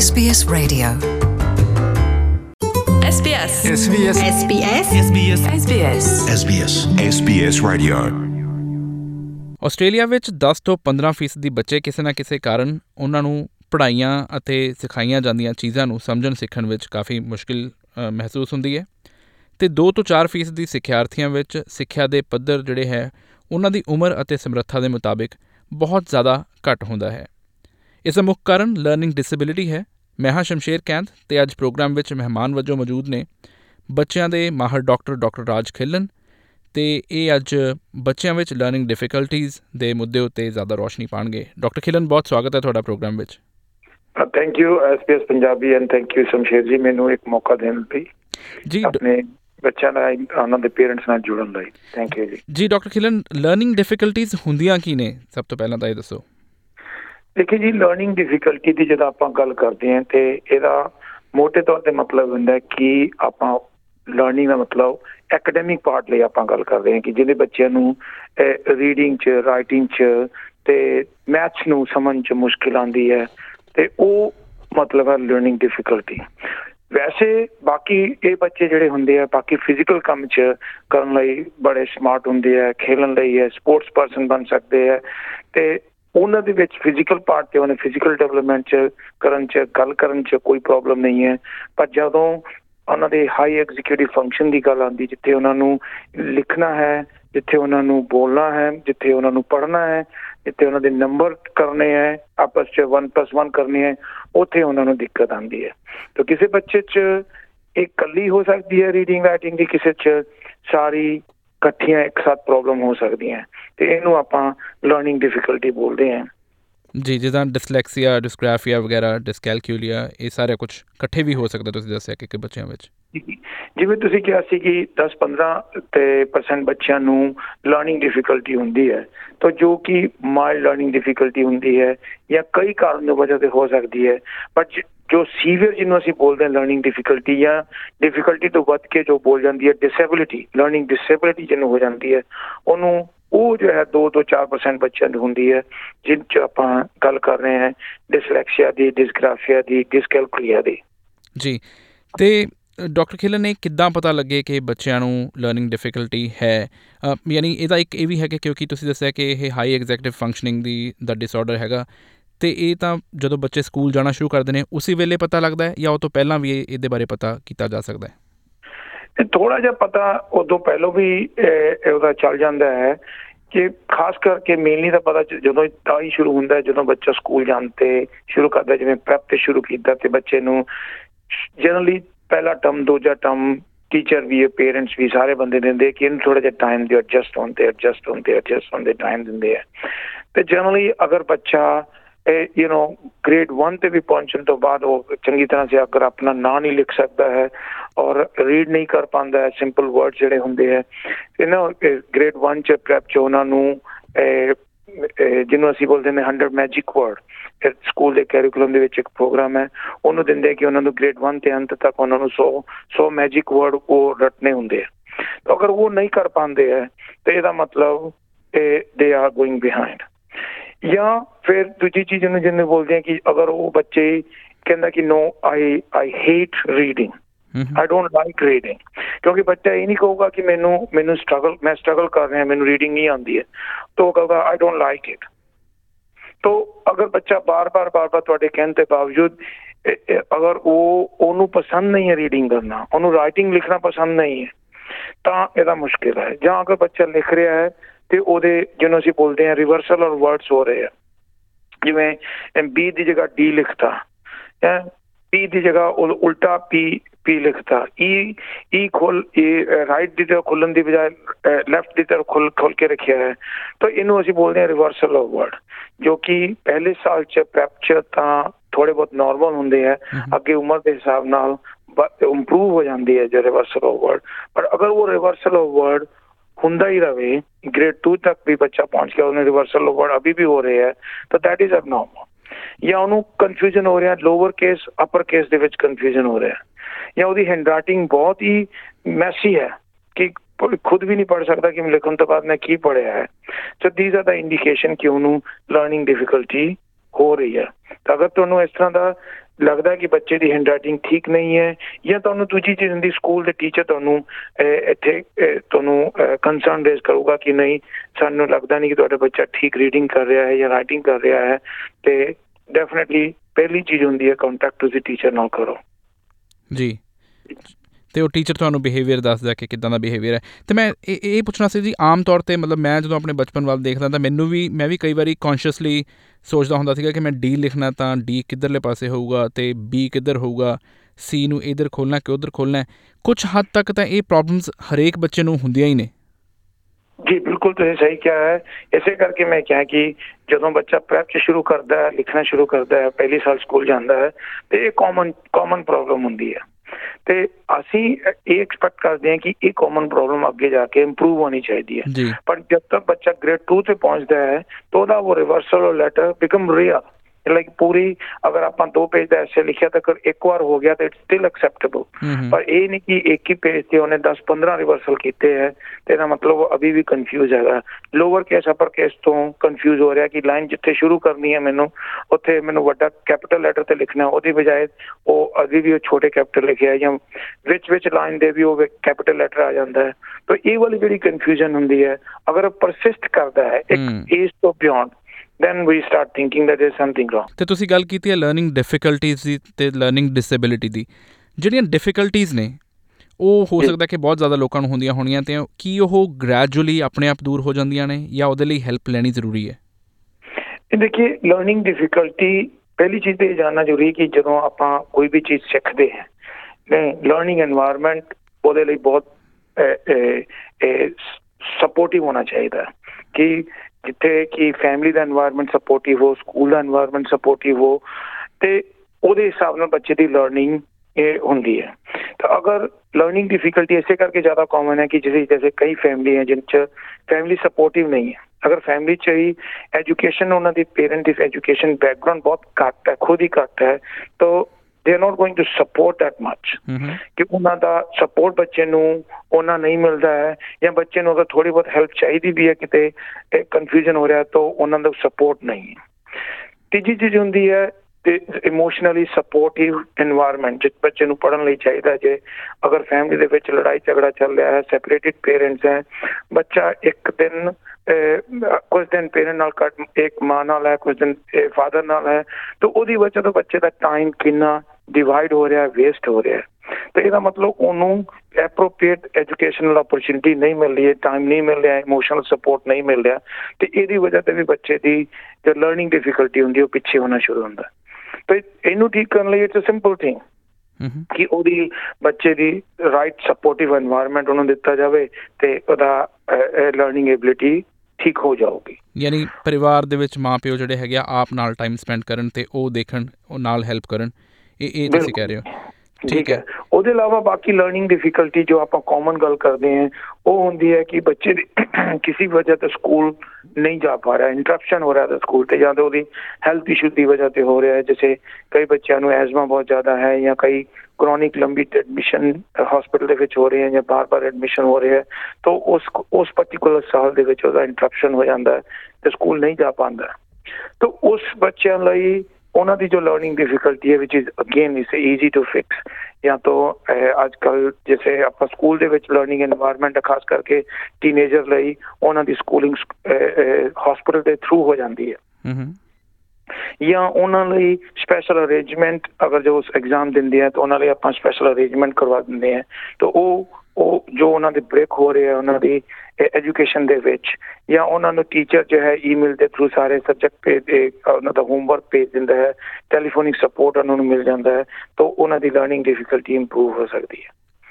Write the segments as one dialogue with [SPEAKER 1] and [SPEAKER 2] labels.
[SPEAKER 1] SBS Radio.
[SPEAKER 2] SBS.
[SPEAKER 3] SBS.
[SPEAKER 2] SBS.
[SPEAKER 3] SBS.
[SPEAKER 2] SBS.
[SPEAKER 3] SBS. SBS Radio.
[SPEAKER 4] Australia ਵਿੱਚ 10 ਤੋਂ 15% ਬੱਚੇ ਕਿਸੇ ਨਾ ਕਿਸੇ ਕਾਰਨ ਉਹਨਾਂ ਨੂੰ ਪੜ੍ਹਾਈਆਂ ਅਤੇ ਸਿਖਾਈਆਂ ਜਾਂਦੀਆਂ ਚੀਜ਼ਾਂ ਨੂੰ ਸਮਝਣ ਸਿੱਖਣ ਵਿੱਚ ਕਾਫੀ ਮੁਸ਼ਕਿਲ ਮਹਿਸੂਸ ਹੁੰਦੀ ਹੈ ਅਤੇ 2 ਤੋਂ 4% ਸਿੱਖਿਆਰਥੀਆਂ ਵਿੱਚ ਸਿੱਖਿਆ ਦੇ ਪੱਧਰ ਜਿਹੜੇ ਹੈ ਉਹਨਾਂ ਦੀ ਉਮਰ ਅਤੇ ਸਮਰੱਥਾ ਦੇ ਮੁਤਾਬਿਕ ਬਹੁਤ ਜ਼ਿਆਦਾ ਘੱਟ ਹੁੰਦਾ ਹੈ। ਇਸ ਦਾ ਮੁੱਖ ਕਾਰਨ ਲਰਨਿੰਗ ਡਿਸੇਬਿਲਿਟੀ ਹੈ। ਮੈਂ ਹਾਂ ਸ਼ਮਸ਼ੇਰ ਕੈਂਥ ਅਤੇ ਅੱਜ ਪ੍ਰੋਗਰਾਮ ਵਿੱਚ ਮਹਿਮਾਨ ਵਜੋਂ ਮੌਜੂਦ ਨੇ ਬੱਚਿਆਂ ਦੇ ਮਾਹਰ ਡਾਕਟਰ ਰਾਜ ਖਿਲਨ ਅਤੇ ਇਹ ਅੱਜ ਬੱਚਿਆਂ ਵਿੱਚ ਲਰਨਿੰਗ ਡਿਫੀਕਲਟੀਜ਼ ਦੇ ਮੁੱਦੇ ਉੱਤੇ ਜ਼ਿਆਦਾ ਰੋਸ਼ਨੀ ਪਾਉਣਗੇ। ਡਾਕਟਰ ਖਿਲਨ, ਬਹੁਤ ਸਵਾਗਤ ਹੈ ਤੁਹਾਡਾ ਪ੍ਰੋਗਰਾਮ ਵਿੱਚ।
[SPEAKER 5] Thank you SBS Punjabi and thank you Shamsher ji, ਮੈਨੂੰ ਇੱਕ ਮੌਕਾ ਦੇਣ ਲਈ
[SPEAKER 4] ਜੀ
[SPEAKER 5] ਆਪਣੇ ਬੱਚਿਆਂ ਨਾਲ ਉਹਨਾਂ ਦੇ ਪੇਰੈਂਟਸ ਨਾਲ ਜੁੜਨ ਲਈ। Thank you ji.
[SPEAKER 4] Doctor Khilan, learning difficulties ਹੁੰਦੀਆਂ ਕੀ ਨੇ? ਸਭ ਤੋਂ ਪਹਿਲਾਂ ਤਾਂ ਇਹ ਦੱਸੋ।
[SPEAKER 5] ਦੇਖਿਏ ਜੀ, ਲਰਨਿੰਗ ਡਿਫੀਕਲਟੀ ਦੀ ਜਦੋਂ ਆਪਾਂ ਗੱਲ ਕਰਦੇ ਹਾਂ ਤੇ ਇਹਦਾ ਮੋਟੇ ਤੌਰ ਤੇ ਮਤਲਬ ਹੁੰਦਾ ਕਿ ਆਪਾਂ ਲਰਨਿੰਗ ਦਾ ਮਤਲਬ ਐਕੈਡਮਿਕ ਪਾਰਟ ਲਈ ਆਪਾਂ ਗੱਲ ਕਰਦੇ ਹਾਂ ਕਿ ਜਿਹਦੇ ਬੱਚਿਆਂ ਨੂੰ ਰੀਡਿੰਗ 'ਚ, ਰਾਈਟਿੰਗ 'ਚ ਤੇ ਮੈਥਸ ਨੂੰ ਸਮਝਣ 'ਚ ਮੁਸ਼ਕਿਲ ਆਉਂਦੀ ਹੈ ਤੇ ਉਹ ਮਤਲਬ ਹੈ ਲਰਨਿੰਗ ਡਿਫੀਕਲਟੀ। ਵੈਸੇ ਬਾਕੀ ਇਹ ਬੱਚੇ ਜਿਹੜੇ ਹੁੰਦੇ ਆ ਬਾਕੀ ਫਿਜ਼ੀਕਲ ਕੰਮ 'ਚ ਕਰਨ ਲਈ ਬੜੇ ਸਮਾਰਟ ਹੁੰਦੇ ਆ, ਖੇਲਣ ਲਈ ਹੈ, ਸਪੋਰਟਸ ਪਰਸਨ ਬਣ ਸਕਦੇ ਆ ਤੇ ਉਹਨਾਂ ਦੇ ਵਿੱਚ ਫਿਜ਼ੀਕਲ ਪਾਰਟ ਤੇ ਉਹਨੇ ਫਿਜ਼ੀਕਲ ਡਿਵੈਲਪਮੈਂਟ 'ਚ ਕਰਨ 'ਚ ਗੱਲ ਕਰਨ 'ਚ ਕੋਈ ਪ੍ਰੋਬਲਮ ਨਹੀਂ ਹੈ। ਪਰ ਜਦੋਂ ਉਹਨਾਂ ਦੇ ਹਾਈ ਐਗਜ਼ੀਕਿਊਟਿਵ ਫੰਕਸ਼ਨ ਦੀ ਗੱਲ ਆਉਂਦੀ, ਜਿੱਥੇ ਉਹਨਾਂ ਨੂੰ ਲਿਖਣਾ ਹੈ, ਜਿੱਥੇ ਉਹਨਾਂ ਨੂੰ ਬੋਲਣਾ ਹੈ, ਜਿੱਥੇ ਉਹਨਾਂ ਨੂੰ ਪੜ੍ਹਨਾ ਹੈ, ਜਿੱਥੇ ਉਹਨਾਂ ਦੇ ਨੰਬਰ ਕਰਨੇ ਹੈ, ਆਪਸ 'ਚ 1+1 ਕਰਨੇ ਹੈ, ਉੱਥੇ ਉਹਨਾਂ ਨੂੰ ਦਿੱਕਤ ਆਉਂਦੀ ਹੈ। ਤਾਂ ਕਿਸੇ ਬੱਚੇ 'ਚ ਇਹ ਇਕੱਲੀ ਹੋ ਸਕਦੀ ਹੈ ਰੀਡਿੰਗ ਰਾਈਟਿੰਗ ਦੀ, ਕਿਸੇ 'ਚ ਸਾਰੀ ਇਕੱਠੀਆਂ ਇੱਕ ਸਾਥ ਪ੍ਰੋਬਲਮ ਹੋ ਸਕਦੀਆਂ ਤੇ ਇਹਨੂੰ ਆਪਾਂ ਲਰਨਿੰਗ ਡਿਫੀਕਲਟੀ ਬੋਲਦੇ ਹਾਂ।
[SPEAKER 4] ਜੀ, ਜਿੱਦਾਂ ਡਿਸਲੈਕਸੀਆ, ਡਿਸਗ੍ਰਾਫੀਆ ਵਗੈਰਾ, ਡਿਸਕੈਲਕੂਲੀਆ, ਇਹ ਸਾਰਾ ਕੁਝ ਇਕੱਠੇ ਵੀ ਹੋ ਸਕਦਾ। ਤੁਸੀਂ ਦੱਸਿਆ ਕਿ ਬੱਚਿਆਂ ਵਿੱਚ
[SPEAKER 5] ਜਿਵੇਂ ਤੁਸੀਂ ਕਿਹਾ ਸੀ ਕਿ 10-15% ਬੱਚਿਆਂ ਨੂੰ ਲਰਨਿੰਗ ਡਿਫੀਕਲਟੀ ਹੁੰਦੀ ਹੈ, ਤਾਂ ਜੋ ਕਿ ਮਾਈਲਡ ਲਰਨਿੰਗ ਡਿਫੀਕਲਟੀ ਹੁੰਦੀ ਹੈ ਜਾਂ ਕਈ ਕਾਰਨ ਦੀ ਵਜ੍ਹਾ ਤੇ ਹੋ ਸਕਦੀ ਹੈ। ਬਟ ਜੋ ਸੀਵੀਅਰ ਜਿਹਨੂੰ ਅਸੀਂ ਬੋਲਦੇ ਹਾਂ ਲਰਨਿੰਗ ਡਿਫੀਕਲਟੀ ਜਾਂ ਡਿਫੀਕਲਟੀ ਤੋਂ ਵੱਧ ਕੇ ਜੋ ਬੋਲ ਜਾਂਦੀ ਹੈ ਡਿਸੇਬਿਲਿਟੀ, ਲਰਨਿੰਗ ਡਿਸੇਬਿਲਿਟੀ ਜਿਹਨੂੰ ਹੋ ਜਾਂਦੀ ਹੈ, ਉਹਨੂੰ ਉਹ ਜੋ ਹੈ 2 ਤੋਂ 4% ਬੱਚਿਆਂ ਦੀ ਹੁੰਦੀ ਹੈ, ਜਿਨ 'ਚ ਆਪਾਂ ਗੱਲ ਕਰ ਰਹੇ ਹਾਂ ਡਿਸਲੈਕਸੀਆ ਦੀ, ਡਿਸਗ੍ਰਾਫੀਆ ਦੀ, ਡਿਸਕੈਲਕੂਲੀਆ ਦੀ। ਜੀ,
[SPEAKER 4] ਅਤੇ ਡਾਕਟਰ ਖਿਲਨ ਨੇ ਕਿੱਦਾਂ ਪਤਾ ਲੱਗੇ ਕਿ ਬੱਚਿਆਂ ਨੂੰ ਲਰਨਿੰਗ ਡਿਫੀਕਲਟੀ ਹੈ? ਯਾਨੀ ਇਹਦਾ ਇੱਕ ਇਹ ਵੀ ਹੈ ਕਿ ਕਿਉਂਕਿ ਤੁਸੀਂ ਦੱਸਿਆ ਕਿ ਇਹ ਹਾਈ ਐਗਜ਼ੈਕਟਿਵ ਫੰਕਸ਼ਨਿੰਗ ਦਾ ਡਿਸਆਰਡਰ ਹੈਗਾ ਅਤੇ ਇਹ ਤਾਂ ਜਦੋਂ ਬੱਚੇ ਸਕੂਲ ਜਾਣਾ ਸ਼ੁਰੂ ਕਰਦੇ ਨੇ ਉਸੇ ਵੇਲੇ ਪਤਾ ਲੱਗਦਾ ਹੈ ਜਾਂ ਉਹ ਤੋਂ ਪਹਿਲਾਂ ਵੀ ਇਹਦੇ ਬਾਰੇ ਪਤਾ ਕੀਤਾ ਜਾ ਸਕਦਾ ਹੈ?
[SPEAKER 5] ਥੋੜਾ ਜਿਹਾ ਪਤਾ ਉਦੋਂ ਪਹਿਲਾਂ ਵੀ ਉਹਦਾ ਚੱਲ ਜਾਂਦਾ ਹੈ ਕਿ ਖਾਸ ਕਰਕੇ ਮੇਨਲੀ ਦਾ ਪਤਾ ਜਦੋਂ ਤਾਂ ਹੀ ਸ਼ੁਰੂ ਹੁੰਦਾ ਜਦੋਂ ਬੱਚਾ ਸਕੂਲ ਜਾਣ ਤੇ ਸ਼ੁਰੂ ਕਰਦਾ, ਜਿਵੇਂ ਪ੍ਰੈਪ ਤੇ ਸ਼ੁਰੂ ਕੀਤਾ ਤੇ ਬੱਚੇ ਨੂੰ ਜਨਰਲੀ ਪਹਿਲਾ ਟਰਮ, ਦੂਜਾ ਟਰਮ ਟੀਚਰ ਵੀ, ਪੇਰੈਂਟਸ ਵੀ, ਸਾਰੇ ਬੰਦੇ ਦਿੰਦੇ ਕਿ ਇਹਨੂੰ ਥੋੜਾ ਜਿਹਾ ਟਾਈਮ ਦਿਓ, ਐਡਜਸਟ ਹੋਣ ਦੇ ਟਾਈਮ ਦਿੰਦੇ ਆ। ਤੇ ਜਨਰਲੀ ਅਗਰ ਬੱਚਾ ਗ੍ਰੇਡ 1 ਤੇ ਵੀ ਪਹੁੰਚਣ ਤੋਂ ਬਾਅਦ ਉਹ ਚੰਗੀ ਤਰ੍ਹਾਂ ਸੇ ਅਗਰ ਆਪਣਾ ਨਾਂ ਨਹੀਂ ਲਿਖ ਸਕਦਾ ਹੈ ਔਰ ਰੀਡ ਨਹੀਂ ਕਰ ਪਾਉਂਦਾ ਹੈ, ਸਿੰਪਲ ਵਰਡ ਜਿਹੜੇ ਹੁੰਦੇ ਹੈ, ਤੇ ਨਾ ਗ੍ਰੇਡ 1 'ਚ ਪ੍ਰੈਪ 'ਚ ਉਹਨਾਂ ਨੂੰ ਜਿਹਨੂੰ ਅਸੀਂ ਬੋਲਦੇ ਨੇ 100 ਮੈਜਿਕ ਵਰਡ, ਸਕੂਲ ਦੇ ਕੈਰੀਕੂਲਮ ਦੇ ਵਿੱਚ ਇੱਕ ਪ੍ਰੋਗਰਾਮ ਹੈ, ਉਹਨੂੰ ਦਿੰਦੇ ਕਿ ਉਹਨਾਂ ਨੂੰ ਗ੍ਰੇਡ 1 ਤੇ ਅੰਤ ਤੱਕ ਉਹਨਾਂ ਨੂੰ 100 ਮੈਜਿਕ ਵਰਡ ਉਹ ਰੱਟਣੇ ਹੁੰਦੇ ਆ। ਤਾਂ ਅਗਰ ਉਹ ਨਹੀਂ ਕਰ ਪਾਉਂਦੇ ਹੈ ਤੇ ਇਹਦਾ ਮਤਲਬ ਦੇ ਆਰ ਗੋਇੰਗ ਬਿਹਾਈਂਡ। ਜਾਂ ਫਿਰ ਦੂਜੀ ਚੀਜ਼ ਜਿਹਨੂੰ ਬੋਲਦੇ ਆ ਕਿ ਅਗਰ ਉਹ ਬੱਚੇ ਕਹਿੰਦਾ ਕਿ no I hate reading, I don't like reading, ਕਿਉਂਕਿ ਬੱਚਾ ਇਹ ਨਹੀਂ ਕਹੂਗਾ ਕਿ ਮੈਂ ਸਟਰਗਲ ਕਰ ਰਿਹਾ, ਮੈਨੂੰ ਰੀਡਿੰਗ ਨਹੀਂ ਆਉਂਦੀ ਹੈ, ਤਾਂ ਉਹ ਕਹੂਗਾ ਆਈ ਡੋਂਟ ਲਾਈਕ ਇਟ। ਤਾਂ ਅਗਰ ਬੱਚਾ ਬਾਰ-ਬਾਰ ਤੁਹਾਡੇ ਕਹਿਣ ਦੇ ਬਾਵਜੂਦ ਅਗਰ ਉਹਨੂੰ ਪਸੰਦ ਨਹੀਂ ਹੈ ਰੀਡਿੰਗ ਕਰਨਾ, ਉਹਨੂੰ ਰਾਈਟਿੰਗ ਲਿਖਣਾ ਪਸੰਦ ਨਹੀਂ ਹੈ, ਤਾਂ ਇਹਦਾ ਮੁਸ਼ਕਿਲ ਹੈ। ਜਾਂ ਅਗਰ ਬੱਚਾ ਲਿਖ ਰਿਹਾ ਹੈ ਤੇ ਉਹਦੇ ਜਿਹਨੂੰ ਅਸੀਂ ਬੋਲਦੇ ਹਾਂ ਰਿਵਰਸਲ ਔਰ ਵਰਡਸ ਹੋ ਰਹੇ ਆ, ਜਿਵੇਂ B ਦੀ ਜਗ੍ਹਾ D ਲਿਖਤਾ, P ਦੀ ਜਗ੍ਹਾ ਉਲਟਾ P ਲਿਖਤਾ, ਰਾਈਟ ਦੀ ਤਰਫ ਖੁੱਲਣ ਦੀ ਬਜਾਏ ਲੈਫਟ ਦੀ ਤਰਫ ਖੋਲ ਕੇ ਰੱਖਿਆ ਹੈ, ਤਾਂ ਇਹਨੂੰ ਅਸੀਂ ਬੋਲਦੇ ਹਾਂ ਰਿਵਰਸਲ ਆਫ ਵਰਡ, ਜੋ ਕਿ ਪਹਿਲੇ ਸਾਲ 'ਚ ਪ੍ਰੈਪ 'ਚ ਤਾਂ ਥੋੜੇ ਬਹੁਤ ਨੋਰਮਲ ਹੁੰਦੇ ਹੈ, ਅੱਗੇ ਉਮਰ ਦੇ ਹਿਸਾਬ ਨਾਲ ਇੰਪਰੂਵ ਹੋ ਜਾਂਦੀ ਹੈ ਜੋ ਰਿਵਰਸਲ ਆਫ ਵਰਡ। ਪਰ ਅਗਰ ਉਹ ਰਿਵਰਸਲ ਆਫ ਵਰਡ ਹੁੰਦਾ ਹੀ ਰਹੇ, ਗ੍ਰੇਡ 2 ਤੱਕ ਵੀ ਬੱਚਾ ਪਹੁੰਚ ਗਿਆ, ਉਹਨੇ ਰਿਵਰਸਲ ਆਫ ਵਰਡ ਅਭੀ ਵੀ ਹੋ ਰਹੇ ਹੈ, ਤਾਂ ਦੈਟ ਇਜ਼ ਅਬਨੋਰਮਲ। ਜਾਂ ਉਹਨੂੰ ਕਨਫਿਊਜ਼ਨ ਹੋ ਰਿਹਾ, ਲੋਅਰ ਕੇਸ ਅਪਰ ਕੇਸ ਦੇ ਵਿੱਚ ਕਨਫਿਊਜ਼ਨ ਹੋ ਰਿਹਾ, ਜਾਂ ਉਹਦੀ ਹੈਂਡ ਰਾਈਟਿੰਗ ਬਹੁਤ ਹੀ ਮੈਸੀ ਹੈ ਕਿ ਖੁਦ ਵੀ ਨਹੀਂ ਪੜ੍ਹ ਸਕਦਾ ਕਿ ਲਿਖਣ ਤੋਂ ਬਾਅਦ ਮੈਂ ਕੀ ਪੜ੍ਹਿਆ ਹੈ। So these are the indication ਕਿ ਉਹਨੂੰ ਲਰਨਿੰਗ ਡਿਫੀਕਲਟੀ ਹੋ ਰਹੀ ਹੈ। ਤਾਂ ਅਗਰ ਤੁਹਾਨੂੰ ਇਸ ਤਰ੍ਹਾਂ ਦਾ ਲੱਗਦਾ ਕਿ ਬੱਚੇ ਦੀ ਹੈਂਡਰਾਈਟਿੰਗ ਠੀਕ ਨਹੀਂ ਹੈ, ਜਾਂ ਤੁਹਾਨੂੰ ਦੂਜੀ ਚੀਜ਼ ਹੁੰਦੀ ਸਕੂਲ ਦੇ ਟੀਚਰ ਤੁਹਾਨੂੰ ਇੱਥੇ ਤੁਹਾਨੂੰ ਕੰਸਰਨ ਰੇਜ਼ ਕਰੂਗਾ ਕਿ ਨਹੀਂ, ਸਾਨੂੰ ਲੱਗਦਾ ਨਹੀਂ ਕਿ ਤੁਹਾਡਾ ਬੱਚਾ ਠੀਕ ਰੀਡਿੰਗ ਕਰ ਰਿਹਾ ਹੈ ਜਾਂ ਰਾਈਟਿੰਗ ਕਰ ਰਿਹਾ ਹੈ, ਤੇ ਡੈਫੀਨੇਟਲੀ ਪਹਿਲੀ ਚੀਜ਼ ਹੁੰਦੀ ਹੈ ਕੰਟੈਕਟ ਤੁਸੀਂ ਟੀਚਰ ਨਾਲ ਕਰੋ
[SPEAKER 4] ਜੀ। ਅਤੇ ਉਹ ਟੀਚਰ ਤੁਹਾਨੂੰ ਬਿਹੇਵੀਅਰ ਦੱਸਦਾ ਕਿ ਕਿੱਦਾਂ ਦਾ ਬਿਹੇਵੀਅਰ ਹੈ। ਅਤੇ ਮੈਂ ਇਹ ਪੁੱਛਣਾ ਸੀ ਜੀ, ਆਮ ਤੌਰ 'ਤੇ ਮਤਲਬ ਮੈਂ ਜਦੋਂ ਆਪਣੇ ਬਚਪਨ ਵੱਲ ਦੇਖਦਾ ਤਾਂ ਮੈਂ ਵੀ ਕਈ ਵਾਰੀ ਕੌਨਸ਼ੀਅਸਲੀ ਸੋਚਦਾ ਹੁੰਦਾ ਸੀਗਾ ਕਿ ਮੈਂ ਡੀ ਲਿਖਣਾ ਤਾਂ ਡੀ ਕਿੱਧਰਲੇ ਪਾਸੇ ਹੋਊਗਾ ਅਤੇ ਬੀ ਕਿੱਧਰ ਹੋਊਗਾ, ਸੀ ਨੂੰ ਇੱਧਰ ਖੋਲ੍ਹਣਾ ਕਿ ਉੱਧਰ ਖੋਲ੍ਹਣਾ। ਕੁਛ ਹੱਦ ਤੱਕ ਤਾਂ ਇਹ ਪ੍ਰੋਬਲਮਸ ਹਰੇਕ ਬੱਚੇ ਨੂੰ ਹੁੰਦੀਆਂ ਹੀ ਨੇ।
[SPEAKER 5] ਜੀ ਬਿਲਕੁਲ, ਤੁਸੀਂ ਸਹੀ ਕਿਹਾ ਹੈ। ਇਸੇ ਕਰਕੇ ਮੈਂ ਕਿਹਾ ਕਿ ਜਦੋਂ ਬੱਚਾ ਪ੍ਰੈਪ 'ਚ ਸ਼ੁਰੂ ਕਰਦਾ ਹੈ, ਲਿਖਣਾ ਸ਼ੁਰੂ ਕਰਦਾ ਹੈ, ਪਹਿਲੀ ਸਾਲ ਸਕੂਲ ਜਾਂਦਾ ਹੈ, ਤੇ ਇਹ ਕਾਮਨ ਪ੍ਰੋਬਲਮ ਹੁੰਦੀ ਹੈ। ਤੇ ਅਸੀਂ ਇਹ ਐਕਸਪੈਕਟ ਕਰਦੇ ਹਾਂ ਕਿ ਇਹ ਕਾਮਨ ਪ੍ਰੋਬਲਮ ਅੱਗੇ ਜਾ ਕੇ ਇੰਪਰੂਵ ਹੋਣੀ ਚਾਹੀਦੀ ਹੈ। ਪਰ ਜਦ ਤੱਕ ਬੱਚਾ ਗ੍ਰੇਡ 2 ਤੇ ਪਹੁੰਚਦਾ ਹੈ ਤਾਂ ਉਹਦਾ ਉਹ reversal letter become real, like ਪੂਰੀ ਅਗਰ ਆਪਾਂ 2 ਪੇਜ ਦਾ ਐਸੇ ਲਿਖਿਆ ਤਾਂ ਅਗਰ ਇੱਕ ਵਾਰ ਹੋ ਗਿਆ ਤਾਂ ਇਟਸ ਸਟਿਲ ਐਕਸੈਪਟੇਬਲ। ਪਰ ਇਹ ਨਹੀਂ ਕਿ ਇੱਕ ਹੀ ਪੇਜ ਤੇ ਉਹਨੇ 10-15 ਰਿਵਰਸਲ ਕੀਤੇ ਹੈ ਤੇ ਇਹਦਾ ਮਤਲਬ ਉਹ ਅਭੀ ਵੀ ਕਨਫਿਊਜ਼ ਹੈਗਾ। ਲੋਅਰ ਕੇਸ ਅਪਰ ਕੇਸ ਤੋਂ ਕਨਫਿਊਜ਼ ਹੋ ਰਿਹਾ ਕਿ ਲਾਈਨ ਜਿੱਥੇ ਸ਼ੁਰੂ ਕਰਨੀ ਹੈ ਉੱਥੇ ਮੈਨੂੰ ਵੱਡਾ ਕੈਪੀਟਲ ਲੈਟਰ ਤੇ ਲਿਖਣਾ, ਉਹਦੀ ਬਜਾਏ ਉਹ ਅਭੀ ਵੀ ਉਹ ਛੋਟੇ ਕੈਪੀਟਲ ਲਿਖਿਆ, ਜਾਂ ਵਿੱਚ ਲਾਈਨ ਦੇ ਵੀ ਉਹ ਕੈਪੀਟਲ ਲੈਟਰ ਆ ਜਾਂਦਾ ਹੈ। ਤਾਂ ਇਹ ਵਾਲੀ ਜਿਹੜੀ ਕਨਫਿਊਜ਼ਨ ਹੁੰਦੀ ਹੈ, ਅਗਰ ਪਰਸਿਸਟ ਕਰਦਾ ਹੈ ਇੱਕ ਏਜ ਤੋਂ beyond, then we start thinking that there's something wrong.
[SPEAKER 4] ਅਤੇ ਤੁਸੀਂ ਗੱਲ ਕੀਤੀ ਹੈ ਲਰਨਿੰਗ ਡਿਫੀਕਲਟੀਜ਼ ਦੀ ਅਤੇ ਲਰਨਿੰਗ ਡਿਸੇਬਿਲਿਟੀ ਦੀ। ਜਿਹੜੀਆਂ ਡਿਫੀਕਲਟੀਜ਼ ਨੇ ਉਹ ਹੋ ਸਕਦਾ ਕਿ ਬਹੁਤ ਜ਼ਿਆਦਾ ਲੋਕਾਂ ਨੂੰ ਹੁੰਦੀਆਂ ਹੋਣੀਆਂ, ਅਤੇ ਕੀ ਉਹ ਗ੍ਰੈਜੂਅਲੀ ਆਪਣੇ ਆਪ ਦੂਰ ਹੋ ਜਾਂਦੀਆਂ ਨੇ ਜਾਂ ਉਹਦੇ ਲਈ ਹੈਲਪ ਲੈਣੀ ਜ਼ਰੂਰੀ ਹੈ?
[SPEAKER 5] ਦੇਖੀਏ, ਲਰਨਿੰਗ ਡਿਫੀਕਲਟੀ ਪਹਿਲੀ ਚੀਜ਼ ਤਾਂ ਇਹ ਜਾਣਨਾ ਜ਼ਰੂਰੀ ਕਿ ਜਦੋਂ ਆਪਾਂ ਕੋਈ ਵੀ ਚੀਜ਼ ਸਿੱਖਦੇ ਹਾਂ, ਲਰਨਿੰਗ ਐਨਵਾਇਰਨਮੈਂਟ ਉਹਦੇ ਲਈ ਬਹੁਤ ਸਪੋਰਟਿਵ ਹੋਣਾ ਚਾਹੀਦਾ, ਕਿ ਜਿੱਥੇ ਕਿ ਫੈਮਿਲੀ ਦਾ ਐਨਵਾਇਰਨਮੈਂਟ ਸਪੋਰਟਿਵ ਹੋ, ਸਕੂਲ ਦਾ ਐਨਵਾਇਰਨਮੈਂਟ ਸਪੋਰਟਿਵ ਹੋ, ਅਤੇ ਉਹਦੇ ਹਿਸਾਬ ਨਾਲ ਬੱਚੇ ਦੀ ਲਰਨਿੰਗ ਇਹ ਹੁੰਦੀ ਹੈ। ਤਾਂ ਅਗਰ ਲਰਨਿੰਗ ਡਿਫੀਕਲਟੀ ਇਸੇ ਕਰਕੇ ਜ਼ਿਆਦਾ ਕਾਮਨ ਹੈ ਕਿ ਜੈਸੇ ਕਈ ਫੈਮਿਲੀ ਹੈ ਜਿਨ 'ਚ ਫੈਮਿਲੀ ਸਪੋਰਟਿਵ ਨਹੀਂ ਹੈ। ਅਗਰ ਫੈਮਿਲੀ 'ਚ ਹੀ ਐਜੂਕੇਸ਼ਨ, ਉਹਨਾਂ ਦੀ ਪੇਰੈਂਟ ਦੀ ਐਜੂਕੇਸ਼ਨ ਬੈਕਗਰਾਊਂਡ ਬਹੁਤ ਘੱਟ ਹੈ, ਖੁਦ ਹੀ ਘੱਟ ਹੈ, ਤਾਂ they are not going to support that much, ਕਿ ਉਹਨਾਂ ਦਾ ਸਪੋਰਟ ਬੱਚੇ ਨੂੰ ਉਹਨਾਂ ਨਹੀਂ ਮਿਲਦਾ ਹੈ, ਜਾਂ ਬੱਚੇ ਨੂੰ ਅਗਰ ਥੋੜ੍ਹੀ ਬਹੁਤ ਹੈਲਪ ਚਾਹੀਦੀ ਵੀ ਹੈ, ਕਿਤੇ ਕਨਫਿਊਜ਼ਨ ਹੋ ਰਿਹਾ ਤਾਂ ਉਹਨਾਂ ਦਾ ਸਪੋਰਟ ਨਹੀਂ ਹੈ। ਤੀਜੀ ਚੀਜ਼ ਹੁੰਦੀ ਹੈ ਤੇ ਇਮੋਸ਼ਨਲੀ ਸਪੋਰਟਿਵ ਐਨਵਾਇਰਨਮੈਂਟ, ਜਿਸ ਬੱਚੇ ਨੂੰ ਪੜ੍ਹਨ ਲਈ ਚਾਹੀਦਾ। ਜੇ ਅਗਰ ਫੈਮਿਲੀ ਦੇ ਵਿੱਚ ਲੜਾਈ ਝਗੜਾ ਚੱਲ ਰਿਹਾ ਹੈ, ਸੈਪਰੇਟਿਡ ਪੇਰੈਂਟਸ ਹੈ, ਬੱਚਾ ਕੁਝ ਦਿਨ ਪੇਰੈਂਟ ਨਾਲ ਇੱਕ ਮਾਂ ਨਾਲ ਹੈ, ਕੁਝ ਦਿਨ ਫਾਦਰ ਨਾਲ ਹੈ, ਤਾਂ ਉਹਦੀ ਵਜ੍ਹਾ ਤੋਂ ਬੱਚੇ ਦਾ ਟਾਈਮ ਕਿੰਨਾ ਡਿਵਾਈਡ ਹੋ ਰਿਹਾ, ਵੇਸਟ ਹੋ ਰਿਹਾ। ਤੇ ਇਹਦਾ ਮਤਲਬ ਉਹਨੂੰ ਐਪਰੋਪਰੀਏਟ ਐਜੂਕੇਸ਼ਨਲ ਓਪਰਚੁਨਿਟੀ ਨਹੀਂ ਮਿਲ ਰਹੀ ਹੈ, ਟਾਈਮ ਨਹੀਂ ਮਿਲ ਰਿਹਾ, ਇਮੋਸ਼ਨਲ ਸਪੋਰਟ ਨਹੀਂ ਮਿਲ ਰਿਹਾ, ਤੇ ਇਹਦੀ ਵਜ੍ਹਾ ਤੇ ਵੀ ਬੱਚੇ ਦੀ ਜੋ ਲਰਨਿੰਗ ਡਿਫੀਕਲਟੀ ਹੁੰਦੀ ਉਹ ਪਿੱਛੇ ਹੋਣਾ ਸ਼ੁਰੂ ਹੁੰਦਾ। ਤੇ ਇਹਨੂੰ ਠੀਕ ਕਰਨ ਲਈ ਇਟਸ ਅ ਸਿੰਪਲ ਥਿੰਗ ਕਿ ਉਹਦੀ ਬੱਚੇ ਦੀ ਰਾਈਟ ਸਪੋਰਟਿਵ ਐਨਵਾਇਰਨਮੈਂਟ ਉਹਨੂੰ ਦਿੱਤਾ ਜਾਵੇ ਤੇ ਉਹਦਾ ਲਰਨਿੰਗ ਐਬਿਲਿਟੀ ਠੀਕ ਹੋ ਜਾਊਗੀ।
[SPEAKER 4] ਯਾਨੀ ਪਰਿਵਾਰ ਦੇ ਵਿੱਚ ਮਾਂ ਪਿਓ ਜਿਹੜੇ ਹੈਗੇ ਆ ਆਪ ਨਾਲ ਟਾਈਮ ਸਪੈਂਡ ਕਰਨ ਤੇ ਉਹ ਦੇਖਣ, ਉਹ ਨਾਲ ਹੈਲਪ ਕਰਨ, ਇਹ ਤੁਸੀਂ ਕਹਿ ਰਹੇ ਹੋ?
[SPEAKER 5] ਠੀਕ ਹੈ। ਉਹਦੇ ਇਲਾਵਾ ਬਾਕੀ ਲਰਨਿੰਗ ਡਿਫੀਕਲਟੀ ਜੋ ਆਪਾਂ ਕਾਮਨ ਗੱਲ ਕਰਦੇ ਹਾਂ ਉਹ ਹੁੰਦੀ ਹੈ ਕਿ ਬੱਚੇ ਦੀ ਕਿਸੇ ਵਜ੍ਹਾ ਤੋਂ ਸਕੂਲ ਨਹੀਂ ਜਾ ਪਾ ਰਿਹਾ, ਇੰਟਰਪਸ਼ਨ ਹੋ ਰਿਹਾ ਤਾਂ ਸਕੂਲ ਤੇ, ਜਾਂ ਤਾਂ ਉਹਦੀ ਹੈਲਥ ਇਸ਼ੂ ਦੀ ਵਜ੍ਹਾ ਤੇ ਹੋ ਰਿਹਾ ਹੈ। ਜੈਸੇ ਕਈ ਬੱਚਿਆਂ ਨੂੰ ਐਜ਼ਮਾ ਬਹੁਤ ਜ਼ਿਆਦਾ ਹੈ, ਜਾਂ ਕਈ ਕ੍ਰੋਨਿਕ ਲੰਬੀ ਐਡਮਿਸ਼ਨ ਹਸਪੀਟਲ ਦੇ ਵਿੱਚ ਹੋ ਰਹੇ ਹੈ, ਜਾਂ ਬਾਰ ਐਡਮਿਸ਼ਨ ਹੋ ਰਿਹਾ ਹੈ, ਤਾਂ ਉਸ ਪਰਟੀਕੂਲਰ ਸਾਲ ਦੇ ਵਿੱਚ ਉਹਦਾ ਇੰਟਰਪਸ਼ਨ ਹੋ ਜਾਂਦਾ ਹੈ ਤੇ ਸਕੂਲ ਨਹੀਂ ਜਾ ਪਾਉਂਦਾ। ਤਾਂ ਉਸ ਬੱਚਿਆਂ ਲਈ ਉਹਨਾਂ ਦੀ ਜੋ ਲਰਨਿੰਗ ਡਿਫੀਕਲਟੀ ਹੈ which is again it's easy to fix, ਜਾਂ ਤਾਂ ਅੱਜ ਕੱਲ੍ਹ ਜੈਸੇ ਆਪਾਂ ਸਕੂਲ ਦੇ ਵਿੱਚ ਲਰਨਿੰਗ ਐਨਵਾਇਰਨਮੈਂਟ ਖਾਸ ਕਰਕੇ ਟੀਨੇਜਰ ਲਈ ਉਹਨਾਂ ਦੀ ਸਕੂਲਿੰਗ ਹਸਪੀਟਲ ਦੇ ਥਰੂ ਹੋ ਜਾਂਦੀ ਹੈ, ਜਾਂ ਉਹਨਾਂ ਲਈ ਸਪੈਸ਼ਲ ਅਰੇਂਜਮੈਂਟ ਅਗਰ ਜੋ ਐਗਜ਼ਾਮ ਦਿੰਦੇ ਆ ਤਾਂ ਉਹਨਾਂ ਲਈ ਆਪਾਂ ਸਪੈਸ਼ਲ ਅਰੇਂਜਮੈਂਟ ਕਰਵਾ ਦਿੰਦੇ ਹਾਂ। ਤਾਂ ਉਹ ਜੋ ਉਹਨਾਂ ਦੇ ਬ੍ਰੇਕ ਹੋ ਰਹੇ ਆ ਉਹਨਾਂ ਦੀ ਐਜੂਕੇਸ਼ਨ ਦੇ ਵਿੱਚ, ਜਾਂ ਉਹਨਾਂ ਨੂੰ ਟੀਚਰ ਜੋ ਹੈ ਈਮੇਲ ਦੇ ਥਰੂ ਸਾਰੇ ਸਬਜੈਕਟ ਭੇਜਦੇ, ਉਹਨਾਂ ਦਾ ਹੋਮਵਰਕ ਭੇਜ ਦਿੰਦਾ ਹੈ, ਟੈਲੀਫੋਨਿਕ ਸਪੋਰਟ ਉਹਨਾਂ ਨੂੰ ਮਿਲ ਜਾਂਦਾ ਹੈ, ਤਾਂ ਉਹਨਾਂ ਦੀ ਲਰਨਿੰਗ ਡਿਫੀਕਲਟੀ ਇੰਪਰੂਵ ਹੋ ਸਕਦੀ ਹੈ।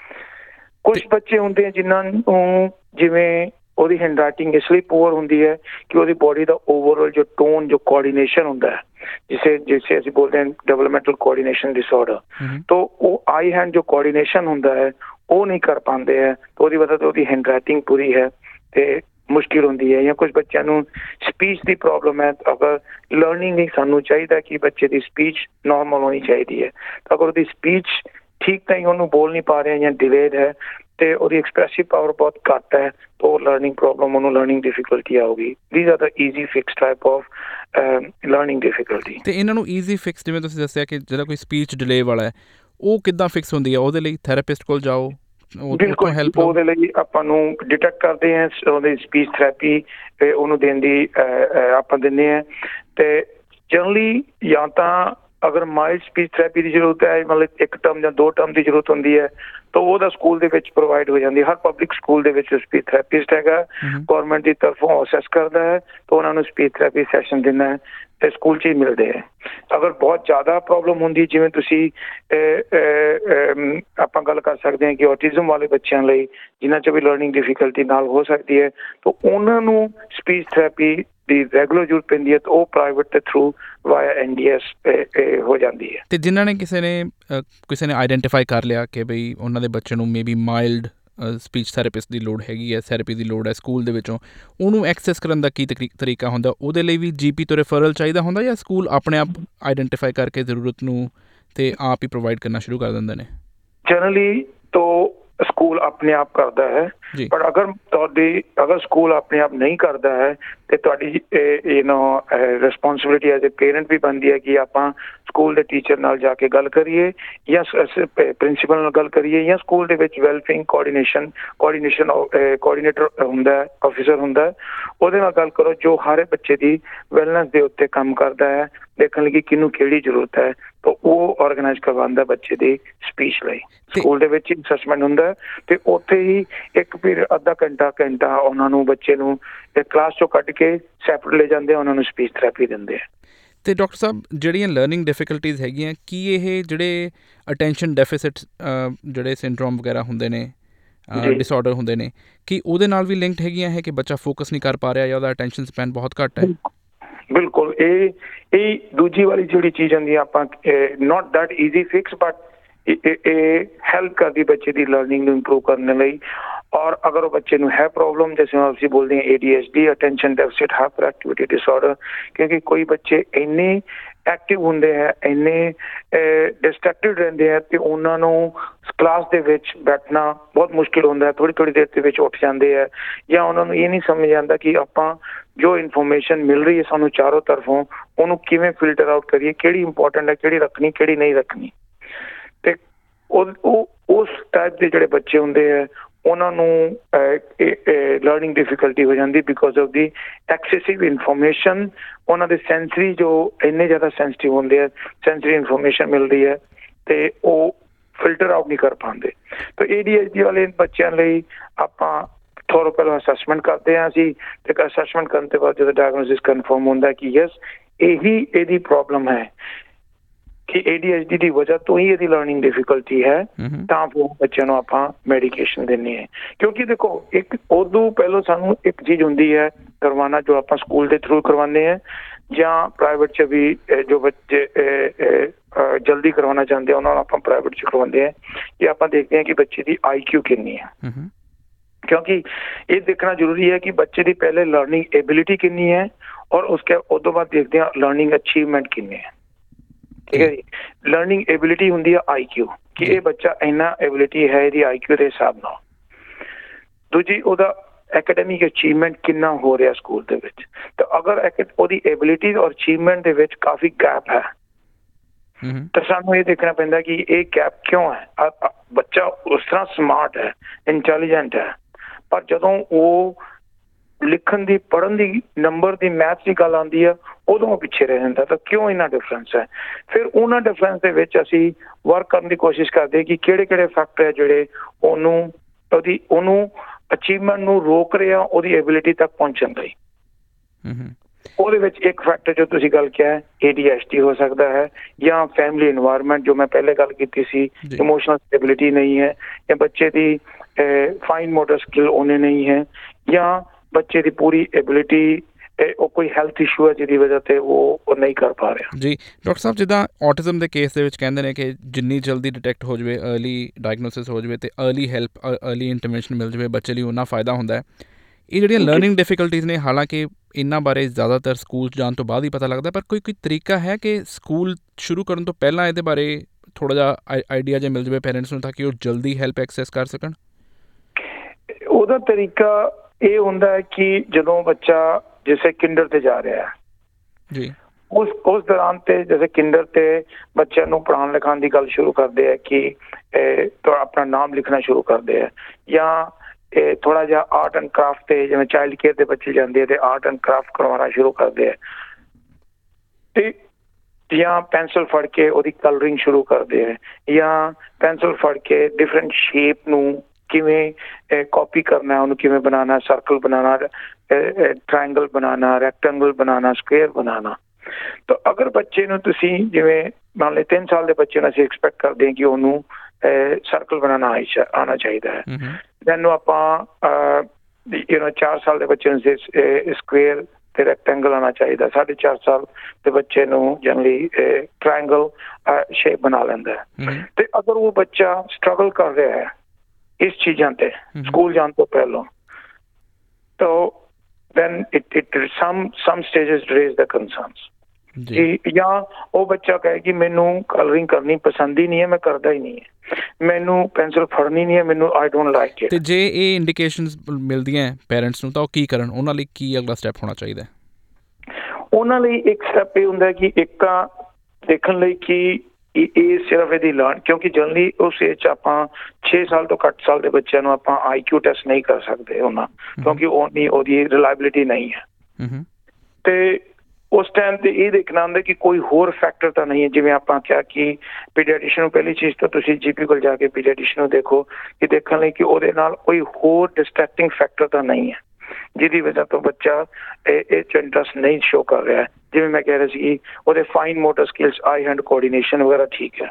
[SPEAKER 5] ਕੁਝ ਬੱਚੇ ਹੁੰਦੇ ਆ ਜਿਨ੍ਹਾਂ ਨੂੰ ਜਿਵੇਂ ਉਹਦੀ ਹੈਂਡਰਾਈਟਿੰਗ ਇਸ ਲਈ ਪੂਅਰ ਹੁੰਦੀ ਹੈ ਕਿ ਉਹਦੀ ਬੋਡੀ ਦਾ ਓਵਰਆਲ ਜੋ ਟੋਨ, ਜੋ ਕੋਆਰਡੀਨੇਸ਼ਨ ਹੁੰਦਾ ਹੈ, ਜਿਸੇ ਅਸੀਂ ਬੋਲਦੇ ਹਾਂ ਡਿਵੈਲਪਮੈਂਟਲ ਕੋਆਰਡੀਨੇਸ਼ਨ ਡਿਸਆਰਡਰ, ਤਾਂ ਉਹ ਆਈ ਹੈਂਡ ਜੋ ਕੋਆਰਡੀਨੇਸ਼ਨ ਹੁੰਦਾ ਹੈ ਉਹ ਨਹੀਂ ਕਰ ਪਾਉਂਦੇ ਹੈ, ਤਾਂ ਉਹਦੀ ਵਜ੍ਹਾ ਤੋਂ ਉਹਦੀ ਹੈਂਡਰਾਈਟਿੰਗ ਪੂਰੀ ਹੈ ਤੇ ਮੁਸ਼ਕਿਲ ਹੁੰਦੀ ਹੈ। ਜਾਂ ਕੁਝ ਬੱਚਿਆਂ ਨੂੰ ਸਪੀਚ ਦੀ ਪ੍ਰੋਬਲਮ ਹੈ, ਅਗਰ ਲਰਨਿੰਗ ਲਈ ਸਾਨੂੰ ਚਾਹੀਦਾ ਕਿ ਬੱਚੇ ਦੀ ਸਪੀਚ ਨੋਰਮਲ ਹੋਣੀ ਚਾਹੀਦੀ ਹੈ, ਤਾਂ ਅਗਰ ਉਹਦੀ ਸਪੀਚ ਠੀਕ ਤਾਂ ਹੀ ਉਹਨੂੰ ਬੋਲ ਨਹੀਂ ਪਾ ਰਹੇ ਜਾਂ ਡਿਲੇਡ ਹੈ, ਤੇ ਉਹਦੀ ਐਕਸਪ੍ਰੈਸਿਵ ਪਾਵਰ ਬਹੁਤ ਘੱਟ ਹੈ ਤਾਂ ਉਹ ਲਰਨਿੰਗ ਪ੍ਰੋਬਲਮ, ਉਹਨੂੰ ਲਰਨਿੰਗ ਡਿਫਿਕਲਟੀ ਆਊਗੀ। These are the easy fix type of learning difficulty.
[SPEAKER 4] ਤੇ ਇਹਨਾਂ ਨੂੰ ਈਜ਼ੀ ਫਿਕਸ, ਜਿਵੇਂ ਤੁਸੀਂ ਦੱਸਿਆ ਕਿ ਜਿਹੜਾ ਕੋਈ ਸਪੀਚ ਡਿਲੇ ਵਾਲਾ ਹੈ, ਉਹ ਕਿੱਦਾਂ ਫਿਕਸ ਹੁੰਦੀ ਹੈ? ਉਹਦੇ ਲਈ ਥੈਰੇਪਿਸਟ ਕੋਲ ਜਾਓ,
[SPEAKER 5] ਬਿਲਕੁਲ
[SPEAKER 4] ਹੈਲਪ ਲਓ।
[SPEAKER 5] ਉਹਦੇ ਲਈ ਆਪਾਂ ਨੂੰ ਡਿਟੈਕਟ ਕਰਦੇ ਹਾਂ, ਉਹਦੀ ਸਪੀਚ ਥੈਰੇਪੀ ਉਹਨੂੰ ਦੇਣ ਦੀ ਆਪਾਂ ਦਿੰਦੇ ਹਾਂ। ਤੇ ਜਨਰਲੀ ਜਾਂ ਤਾਂ ਅਗਰ ਮਾਈਲਡ ਸਪੀਚ ਥੈਰੇਪੀ ਦੀ ਜ਼ਰੂਰਤ ਹੈ, ਮਤਲਬ 1 ਟਰਮ ਜਾਂ 2 ਟਰਮ ਦੀ ਜ਼ਰੂਰਤ ਹੁੰਦੀ ਹੈ, ਤਾਂ ਉਹਦਾ ਸਕੂਲ ਦੇ ਵਿੱਚ ਪ੍ਰੋਵਾਈਡ ਹੋ ਜਾਂਦੀ ਹੈ। ਹਰ ਪਬਲਿਕ ਸਕੂਲ ਦੇ ਵਿੱਚ ਸਪੀਚ ਥੈਰੇਪਿਸਟ ਹੈਗਾ, ਗੌਰਮੈਂਟ ਦੀ ਤਰਫੋਂ ਅਸੈਸ ਕਰਦਾ ਹੈ, ਤਾਂ ਉਹਨਾਂ ਨੂੰ ਸਪੀਚ ਥੈਰੇਪੀ ਸੈਸ਼ਨ ਦਿੰਦਾ ਹੈ ਤੇ ਸਕੂਲ 'ਚ ਹੀ ਮਿਲਦੇ ਹੈ। ਅਗਰ ਬਹੁਤ ਜ਼ਿਆਦਾ ਪ੍ਰੋਬਲਮ ਹੁੰਦੀ, ਜਿਵੇਂ ਤੁਸੀਂ ਆਪਾਂ ਗੱਲ ਕਰ ਸਕਦੇ ਹਾਂ ਕਿ ਔਟਿਜ਼ਮ ਵਾਲੇ ਬੱਚਿਆਂ ਲਈ ਜਿਨ੍ਹਾਂ 'ਚ ਵੀ ਲਰਨਿੰਗ ਡਿਫਿਕਲਟੀ ਨਾਲ ਹੋ ਸਕਦੀ ਹੈ, ਤਾਂ ਉਹਨਾਂ ਨੂੰ ਸਪੀਚ ਥੈਰੇਪੀ ਦੀ ਰੈਗੂਲਰ ਜ਼ਰੂਰਤ ਪੈਂਦੀ ਹੈ, ਤਾਂ ਉਹ ਪ੍ਰਾਈਵੇਟ ਦੇ ਥਰੂ ਵਾਇਆ NDS ਹੋ ਜਾਂਦੀ ਹੈ।
[SPEAKER 4] ਤੇ ਜਿਨ੍ਹਾਂ ਨੇ ਕਿਸੇ ਨੇ ਆਈਡੈਂਟੀਫਾਈ ਕਰ ਲਿਆ ਕਿ ਬਈ ਉਹਨਾਂ ਦੇ ਬੱਚੇ ਨੂੰ ਮੇਬੀ ਮਾਈਲਡ ਸਪੀਚ ਥੈਰੇਪਿਸਟ ਦੀ ਲੋੜ ਹੈਗੀ ਹੈ, ਥੈਰੇਪੀ ਦੀ ਲੋੜ ਹੈ ਸਕੂਲ ਦੇ ਵਿੱਚੋਂ, ਉਹਨੂੰ ਐਕਸੈਸ ਕਰਨ ਦਾ ਕੀ ਤਰੀਕਾ ਹੁੰਦਾ? ਉਹਦੇ ਲਈ ਵੀ GP ਤੋਂ ਰੈਫਰਲ ਚਾਹੀਦਾ ਹੁੰਦਾ ਜਾਂ ਸਕੂਲ ਆਪਣੇ ਆਪ ਆਈਡੈਂਟੀਫਾਈ ਕਰਕੇ ਜ਼ਰੂਰਤ ਨੂੰ ਤੇ ਆਪ ਹੀ ਪ੍ਰੋਵਾਈਡ ਕਰਨਾ ਸ਼ੁਰੂ ਕਰ ਦਿੰਦੇ ਨੇ?
[SPEAKER 5] ਜਨਰਲੀ ਤਾਂ ਸਕੂਲ ਆਪਣੇ ਆਪ ਕਰਦਾ ਹੈ, ਪਰ ਅਗਰ ਸਕੂਲ ਆਪਣੇ ਆਪ ਨਹੀਂ ਕਰਦਾ ਹੈ ਤੇ ਤੁਹਾਡੀ ਰਿਸਪੌਂਸਿਬਿਲਿਟੀ ਐਜ਼ ਏ ਪੇਰੈਂਟ ਵੀ ਬਣਦੀ ਹੈ ਕਿ ਆਪਾਂ ਸਕੂਲ ਦੇ ਟੀਚਰ ਨਾਲ ਜਾ ਕੇ ਗੱਲ ਕਰੀਏ ਜਾਂ ਪ੍ਰਿੰਸੀਪਲ ਨਾਲ ਗੱਲ ਕਰੀਏ ਜਾਂ ਸਕੂਲ ਦੇ ਵਿੱਚ ਵੈਲਫੇਅਰ ਕੋਆਰਡੀਨੇਟਰ ਹੁੰਦਾ, ਆਫਿਸਰ ਹੁੰਦਾ, ਉਹਦੇ ਨਾਲ ਗੱਲ ਕਰੋ ਜੋ ਹਰ ਬੱਚੇ ਦੀ ਵੈਲਨੈਸ ਦੇ ਉੱਤੇ ਕੰਮ ਕਰਦਾ ਹੈ, ਦੇਖਣ ਲਈ ਕਿਹਨੂੰ ਕਿਹੜੀ ਜ਼ਰੂਰਤ ਹੈ, ਤਾਂ ਉਹ ਔਰਗਨਾਈਜ਼ ਕਰਵਾਉਂਦਾ ਬੱਚੇ ਦੀ ਸਪੀਚ ਲਈ। ਸਕੂਲ ਦੇ ਵਿੱਚ ਅਸੈਸਮੈਂਟ ਹੁੰਦਾ ਤੇ ਉੱਥੇ ਹੀ ਇੱਕ ਪੀਰੀਅਡ ਅੱਧਾ ਘੰਟਾ ਉਹਨਾਂ ਨੂੰ ਬੱਚੇ ਨੂੰ ਕਲਾਸ ਚੋਂ ਕੱਢ ਕੇ ਸੈਪਰੇਟ ਲੈ ਜਾਂਦੇ ਆ, ਉਹਨਾਂ ਨੂੰ ਸਪੀਚ ਥੈਰੇਪੀ ਦਿੰਦੇ ਆ।
[SPEAKER 4] ਅਤੇ ਡਾਕਟਰ ਸਾਹਿਬ, ਜਿਹੜੀਆਂ ਲਰਨਿੰਗ ਡਿਫੀਕਲਟੀਜ਼ ਹੈਗੀਆਂ, ਕੀ ਇਹ ਜਿਹੜੇ ਅਟੈਂਸ਼ਨ ਡੈਫੀਸਿਟ ਜਿਹੜੇ ਸਿੰਡਰੋਮ ਵਗੈਰਾ ਹੁੰਦੇ ਨੇ, ਡਿਸਆਰਡਰ ਹੁੰਦੇ ਨੇ, ਕੀ ਉਹਦੇ ਨਾਲ ਵੀ ਲਿੰਕਡ ਹੈਗੀਆਂ ਹੈ ਕਿ ਬੱਚਾ ਫੋਕਸ ਨਹੀਂ ਕਰ ਪਾ ਰਿਹਾ ਜਾਂ ਉਹਦਾ ਅਟੈਂਸ਼ਨ ਸਪੈਨ ਬਹੁਤ ਘੱਟ ਹੈ?
[SPEAKER 5] ਬਿਲਕੁਲ, ਇਹ ਦੂਜੀ ਵਾਲੀ ਜਿਹੜੀ ਚੀਜ਼ ਹੁੰਦੀ ਆ, ਆਪਾਂ note that easy fix, but ਇਹ ਹੈਲਪ ਕਰਦੀ ਬੱਚੇ ਦੀ ਲਰਨਿੰਗ ਨੂੰ ਇੰਪਰੂਵ ਕਰਨ ਲਈ। ਔਰ ਅਗਰ ਉਹ ਬੱਚੇ ਨੂੰ ਹੈ ਪ੍ਰੋਬਲਮ, ਜੈਸੇ ਅਸੀਂ ਬੋਲਦੇ ਹਾਂ ADHD, attention deficit hyperactivity disorder, ਕਿਉਂਕਿ ਕੋਈ ਬੱਚੇ ਇੰਨੇ ਐਕਟਿਵ ਹੁੰਦੇ ਹੈ, ਇੰਨੇ ਡਿਸਟਰੈਕਟਿਡ ਰਹਿੰਦੇ ਹੈ ਤੇ ਉਹਨਾਂ ਨੂੰ ਕਲਾਸ ਦੇ ਵਿੱਚ ਬੈਠਣਾ ਬਹੁਤ ਮੁਸ਼ਕਿਲ ਹੁੰਦਾ ਹੈ, ਥੋੜ੍ਹੀ ਦੇਰ ਦੇ ਵਿੱਚ ਉੱਠ ਜਾਂਦੇ ਹੈ, ਜਾਂ ਉਹਨਾਂ ਨੂੰ ਇਹ ਨਹੀਂ ਸਮਝ ਆਉਂਦਾ ਕਿ ਆਪਾਂ ਜੋ ਇਨਫੋਰਮੇਸ਼ਨ ਮਿਲ ਰਹੀ ਹੈ ਸਾਨੂੰ ਚਾਰੋਂ ਤਰਫੋਂ, ਉਹਨੂੰ ਕਿਵੇਂ ਫਿਲਟਰ ਆਊਟ ਕਰੀਏ, ਕਿਹੜੀ ਇੰਪੋਰਟੈਂਟ ਹੈ, ਕਿਹੜੀ ਰੱਖਣੀ, ਕਿਹੜੀ ਨਹੀਂ ਰੱਖਣੀ। ਤੇ ਉਹ ਉਸ ਟਾਈਪ ਦੇ ਜਿਹੜੇ ਬੱਚੇ ਹੁੰਦੇ ਹੈ ਉਹਨਾਂ ਨੂੰ ਲਰਨਿੰਗ ਡਿਫਿਕਲਟੀ ਹੋ ਜਾਂਦੀ because of the excessive information. ਉਹਨਾਂ ਦੇ ਸੈਂਸਰੀ ਜੋ ਇੰਨੇ ਜ਼ਿਆਦਾ ਸੈਂਸਿਟਿਵ ਹੁੰਦੇ ਆ, ਸੈਂਸਰੀ ਇਨਫੋਰਮੇਸ਼ਨ ਮਿਲਦੀ ਹੈ ਤੇ ਉਹ ਫਿਲਟਰ ਆਊਟ ਨਹੀਂ ਕਰ ਪਾਉਂਦੇ। ਤਾਂ ADHD ਵਾਲੇ ਬੱਚਿਆਂ ਲਈ ਆਪਾਂ ਥੋੜ੍ਹਾ ਪਹਿਲਾਂ ਅਸੈਸਮੈਂਟ ਕਰਦੇ ਹਾਂ ਅਸੀਂ, ਤੇ ਅਸੈਸਮੈਂਟ ਕਰਨ ਤੋਂ ਬਾਅਦ ਜਦੋਂ ਡਾਇਗਨੋਸਿਸ ਕਨਫਰਮ ਹੁੰਦਾ ਕਿ ਯੈਸ ਇਹੀ ਇਹਦੀ ਪ੍ਰੋਬਲਮ ਹੈ ਕਿ ADHD ਦੀ ਵਜ੍ਹਾ ਤੋਂ ਹੀ ਇਹਦੀ ਲਰਨਿੰਗ ਡਿਫਿਕਲਟੀ ਹੈ, ਤਾਂ ਫਿਰ ਬੱਚਿਆਂ ਨੂੰ ਆਪਾਂ ਮੈਡੀਕੇਸ਼ਨ ਦਿੰਦੇ ਹਾਂ। ਕਿਉਂਕਿ ਦੇਖੋ, ਇੱਕ ਉਦੋਂ ਪਹਿਲਾਂ ਸਾਨੂੰ ਇੱਕ ਚੀਜ਼ ਹੁੰਦੀ ਹੈ ਕਰਵਾਉਣਾ, ਜੋ ਆਪਾਂ ਸਕੂਲ ਦੇ ਥਰੂ ਕਰਵਾਉਂਦੇ ਹਾਂ ਜਾਂ ਪ੍ਰਾਈਵੇਟ 'ਚ ਵੀ ਜੋ ਬੱਚੇ ਜਲਦੀ ਕਰਵਾਉਣਾ ਚਾਹੁੰਦੇ ਆ ਉਹਨਾਂ ਨੂੰ ਆਪਾਂ ਪ੍ਰਾਈਵੇਟ 'ਚ ਕਰਵਾਉਂਦੇ ਹਾਂ, ਕਿ ਆਪਾਂ ਦੇਖਦੇ ਹਾਂ ਕਿ ਬੱਚੇ ਦੀ IQ ਕਿੰਨੀ ਹੈ। ਕਿਉਂਕਿ ਇਹ ਦੇਖਣਾ ਜ਼ਰੂਰੀ ਹੈ ਕਿ ਬੱਚੇ ਦੀ ਪਹਿਲੇ ਲਰਨਿੰਗ ਐਬਿਲਿਟੀ ਕਿੰਨੀ ਹੈ ਔਰ ਉਸ ਤੋਂ ਬਾਅਦ ਦੇਖਦੇ ਹਾਂ ਲਰਨਿੰਗ ਅਚੀਵਮੈਂਟ ਕਿੰਨੇ ਹੈ। ਠੀਕ ਹੈ ਜੀ, ਲਰਨਿੰਗ ਐਬਿਲਿਟੀ ਹੁੰਦੀ ਹੈ IQ, ਕਿ ਇਹ ਬੱਚਾ ਇੰਨਾ ਐਬਿਲਿਟੀ ਹੈ ਇਹਦੀ IQ ਦੇ ਹਿਸਾਬ ਨਾਲ। ਦੂਜੀ, ਉਹਦਾ ਐਕੈਡਮਿਕ ਅਚੀਵਮੈਂਟ ਕਿੰਨਾ ਹੋ ਰਿਹਾ ਸਕੂਲ ਦੇ ਵਿੱਚ। ਤਾਂ ਅਗਰ ਉਹਦੀ ਐਬਿਲਿਟੀ ਔਰ ਅਚੀਵਮੈਂਟ ਦੇ ਵਿੱਚ ਕਾਫੀ ਗੈਪ ਹੈ ਤਾਂ ਸਾਨੂੰ ਇਹ ਦੇਖਣਾ ਪੈਂਦਾ ਕਿ ਇਹ ਗੈਪ ਕਿਉਂ ਹੈ। ਬੱਚਾ ਉਸ ਤਰ੍ਹਾਂ ਸਮਾਰਟ ਹੈ, ਇੰਟੈਲੀਜੈਂਟ ਹੈ, ਪਰ ਜਦੋਂ ਉਹ ਲਿਖਣ ਦੀ, ਪੜ੍ਹਨ ਦੀ, ਨੰਬਰ ਦੀ, ਮੈਥ ਦੀ ਗੱਲ ਆਉਂਦੀ ਹੈ ਉਦੋਂ ਪਿੱਛੇ ਰਹਿ ਜਾਂਦਾ। ਤਾਂ ਕਿਉਂ ਇੰਨਾ ਡਿਫਰੈਂਸ ਹੈ? ਫਿਰ ਉਹਨਾਂ ਡਿਫਰੈਂਸ ਦੇ ਵਿੱਚ ਅਸੀਂ ਵਰਕ ਕਰਨ ਦੀ ਕੋਸ਼ਿਸ਼ ਕਰਦੇ ਕਿ ਕਿਹੜੇ ਫੈਕਟਰ ਹੈ ਜਿਹੜੇ ਉਹਨੂੰ ਅਚੀਵਮੈਂਟ ਨੂੰ ਰੋਕ ਰਹੇ ਆ ਉਹਦੀ ਐਬਿਲਿਟੀ ਤੱਕ ਪਹੁੰਚਣ ਲਈ। ਉਹਦੇ ਵਿੱਚ ਇੱਕ ਫੈਕਟਰ ਜੋ ਤੁਸੀਂ ਗੱਲ ਕਿਹਾ ADHD ਹੋ ਸਕਦਾ ਹੈ, ਜਾਂ ਫੈਮਿਲੀ ਇਨਵਾਇਰਮੈਂਟ ਜੋ ਮੈਂ ਪਹਿਲੇ ਗੱਲ ਕੀਤੀ ਸੀ, ਇਮੋਸ਼ਨਲ ਸਟੇਬਿਲਿਟੀ ਨਹੀਂ ਹੈ, ਜਾਂ ਬੱਚੇ ਦੀ ਫਾਈਨ ਮੋਟਰ ਸਕਿੱਲ ਉਹਨੇ ਨਹੀਂ ਹੈ, ਜਾਂ ਬੱਚੇ ਦੀ ਪੂਰੀ ਐਬਿਲਿਟੀ, ਉਹ ਕੋਈ ਹੈਲਥ ਇਸ਼ੂ ਹੈ ਜਿਹਦੀ ਵਜ੍ਹਾ ਤੇ ਉਹ ਨਹੀਂ ਕਰ ਪਾ ਰਿਹਾ। ਜੀ
[SPEAKER 4] ਡਾਕਟਰ ਸਾਹਿਬ, ਜਿੱਦਾਂ ਔਟਿਜ਼ਮ ਦੇ ਕੇਸ ਦੇ ਵਿੱਚ ਕਹਿੰਦੇ ਨੇ ਕਿ ਜਿੰਨੀ ਜਲਦੀ ਡਿਟੈਕਟ ਹੋ ਜਾਵੇ, ਅਰਲੀ ਡਾਇਗਨੋਸਿਸ ਹੋ ਜਾਵੇ ਤੇ ਅਰਲੀ ਹੈਲਪ, ਅਰਲੀ ਇੰਟਰਵੈਂਸ਼ਨ ਮਿਲ ਜਾਵੇ, ਬੱਚੇ ਲਈ ਉਨਾ ਫਾਇਦਾ ਹੁੰਦਾ ਹੈ। ਇਹ ਜਿਹੜੀਆਂ ਲਰਨਿੰਗ ਡਿਫੀਕਲਟੀਜ਼ ਨੇ, ਹਾਲਾਂਕਿ ਇਹਨਾਂ ਬਾਰੇ ਜ਼ਿਆਦਾਤਰ ਸਕੂਲ ਜਾਣ ਤੋਂ ਬਾਅਦ ਹੀ ਪਤਾ ਲੱਗਦਾ, ਪਰ ਕੋਈ ਤਰੀਕਾ ਹੈ ਕਿ ਸਕੂਲ ਸ਼ੁਰੂ ਕਰਨ ਤੋਂ ਪਹਿਲਾਂ ਇਹਦੇ ਬਾਰੇ ਥੋੜ੍ਹਾ ਜਿਹਾ ਆਈਡੀਆ ਜਿਹਾ ਮਿਲ ਜਾਵੇ ਪੇਰੈਂਟਸ ਨੂੰ, ਤਾਂ ਕਿ ਉਹ ਜਲਦੀ ਹੈਲਪ ਐਕਸੈਸ ਕਰ ਸਕਣ?
[SPEAKER 5] ਉਹਦਾ ਤਰੀਕਾ ਇਹ ਹੁੰਦਾ ਹੈ ਕਿ ਜਦੋਂ ਬੱਚਾ ਜਿਵੇਂ ਕਿੰਡਰ ਤੇ ਜਾ ਰਿਹਾ ਹੈ
[SPEAKER 4] ਜੀ,
[SPEAKER 5] ਉਸ ਦੌਰਾਨ ਤੇ ਜਿਵੇਂ ਕਿੰਡਰ ਤੇ ਬੱਚਿਆਂ ਨੂੰ ਪੜ੍ਹਾਉਣ ਲਿਖਾਉਣ ਦੀ ਗੱਲ ਸ਼ੁਰੂ ਕਰਦੇ ਹੈ ਕਿ ਆਪਣਾ ਨਾਮ ਲਿਖਣਾ ਸ਼ੁਰੂ ਕਰਦੇ ਹੈ, ਜਾਂ ਥੋੜਾ ਜਿਹਾ ਆਰਟ ਐਂਡ ਕਰਾਫਟ ਤੇ ਜਿਵੇਂ ਚਾਈਲਡ ਕੇਅਰ ਦੇ ਬੱਚੇ ਜਾਂਦੇ ਆ ਤੇ ਆਰਟ ਐਂਡ ਕਰਾਫਟ ਕਰਵਾਉਣਾ ਸ਼ੁਰੂ ਕਰਦੇ ਆ, ਤੇ ਜਾਂ ਪੈਨਸਲ ਫੜ ਕੇ ਉਹਦੀ ਕਲਰਿੰਗ ਸ਼ੁਰੂ ਕਰਦੇ ਆ, ਜਾਂ ਪੈਨਸਲ ਫੜ ਕੇ ਡਿਫਰੈਂਟ ਸ਼ੇਪ ਨੂੰ ਕਿਵੇਂ ਕਾਪੀ ਕਰਨਾ, ਉਹਨੂੰ ਕਿਵੇਂ ਬਣਾਉਣਾ, ਸਰਕਲ ਬਣਾਉਣਾ, ਟਰਾਇੰਗਲ ਬਣਾਉਣਾ, ਰੈਕਟੈਂਗਲ ਬਣਾਉਣਾ, ਸਕੁਏਅਰ ਬਣਾਉਣਾ। ਤਾਂ ਅਗਰ ਬੱਚੇ ਨੂੰ ਤੁਸੀਂ ਜਿਵੇਂ ਮੰਨ ਲਓ 3 ਸਾਲ ਦੇ ਬੱਚੇ ਨੂੰ ਅਸੀਂ ਐਕਸਪੈਕਟ ਕਰਦੇ ਹਾਂ ਕਿ ਉਹਨੂੰ ਸਰਕਲ ਬਣਾਉਣਾ ਆਉਣਾ ਚਾਹੀਦਾ ਹੈ, ਮੈਨੂੰ ਆਪਾਂ 4 ਸਾਲ ਦੇ ਬੱਚੇ ਨੂੰ ਸਕੁਏਅਰ ਤੇ ਰੈਕਟੈਂਗਲ ਆਉਣਾ ਚਾਹੀਦਾ, 4.5 ਸਾਲ ਦੇ ਬੱਚੇ ਨੂੰ ਜਨਰਲੀ ਟਰਾਇੰਗਲ ਸ਼ੇਪ ਬਣਾ ਲੈਂਦਾ ਹੈ। ਤੇ ਅਗਰ ਉਹ ਬੱਚਾ ਸਟਰਗਲ ਕਰ ਰਿਹਾ ਹੈ ਇਸ ਚੀਜ਼ਾਂ ਤੇ ਸਕੂਲ ਜਾਣ ਤੋਂ ਪਹਿਲਾਂ, ਤਾਂ then it some stages raise the concerns ਜਾਂ ਉਹ ਬੱਚਾ ਕਹੇ ਕਿ ਮੈਨੂੰ ਕਲਰਿੰਗ ਕਰਨੀ ਪਸੰਦ ਹੀ ਨਹੀਂ ਹੈ, ਮੈਂ ਕਰਦਾ ਹੀ ਨਹੀਂ ਹੈ, ਮੈਨੂੰ ਪੈਨਸਲ ਫੜਨੀ ਨਹੀਂ ਹੈ, ਮੈਨੂੰ ਆਈ ਡੋਂਟ ਲਾਈਕ ਇਟ।
[SPEAKER 4] ਤੇ ਜੇ ਇਹ ਇੰਡੀਕੇਸ਼ਨਸ ਮਿਲਦੀਆਂ ਪੈਰੈਂਟਸ ਨੂੰ ਤਾਂ ਉਹ ਕੀ ਕਰਨ? ਉਹਨਾਂ ਲਈ ਕੀ ਅਗਲਾ ਸਟੈਪ ਹੋਣਾ ਚਾਹੀਦਾ?
[SPEAKER 5] ਉਹਨਾਂ ਲਈ ਇੱਕ ਸਟੈਪ ਇਹ ਹੁੰਦਾ ਕਿ ਇੱਕ ਤਾਂ ਦੇਖਣ ਲਈ ਕਿ ਇਹ ਸਿਰਫ ਇਹਦੀ ਲਰਨ, ਕਿਉਂਕਿ ਜਨਰਲੀ ਉਸ ਏਜ 'ਚ ਆਪਾਂ 6 ਸਾਲ ਤੋਂ ਘੱਟ ਸਾਲ ਦੇ ਬੱਚਿਆਂ ਨੂੰ ਆਪਾਂ IQ ਟੈਸਟ ਨਹੀਂ ਕਰ ਸਕਦੇ ਉਹਨਾਂ, ਕਿਉਂਕਿ ਉਹਦੀ ਰਿਲਾਇਬਿਲਿਟੀ ਨਹੀਂ ਹੈ। ਤੇ ਉਸ ਟਾਈਮ ਤੇ ਇਹ ਦੇਖਣਾ ਹੁੰਦਾ ਕਿ ਕੋਈ ਹੋਰ ਫੈਕਟਰ ਤਾਂ ਨਹੀਂ ਹੈ, ਜਿਵੇਂ ਆਪਾਂ ਕਿਹਾ ਕਿ ਪੀਡੀਆਟ੍ਰੀਸ਼ੀਅਨ ਨੂੰ ਪਹਿਲੀ ਚੀਜ਼ ਤਾਂ ਤੁਸੀਂ GP ਕੋਲ ਜਾ ਕੇ ਪੀਡੀਆਟ੍ਰੀਸ਼ੀਅਨ ਨੂੰ ਦੇਖੋ ਕਿ ਦੇਖਣ ਲਈ ਕਿ ਉਹਦੇ ਨਾਲ ਕੋਈ ਹੋਰ ਡਿਸਟਰੈਕਟਿੰਗ ਫੈਕਟਰ ਤਾਂ ਨਹੀਂ ਹੈ ਜਿਹਦੀ ਵਜ੍ਹਾ ਤੋਂ ਬੱਚਾ ਇਹ 'ਚ ਇੰਟਰਸਟ ਨਹੀਂ ਸ਼ੋ ਕਰ ਰਿਹਾ। ਜਿਵੇਂ ਮੈਂ ਕਹਿ ਰਿਹਾ ਸੀ ਉਹਦੇ fine motor skills, eye hand coordination ਵਗੈਰਾ ਠੀਕ ਹੈ,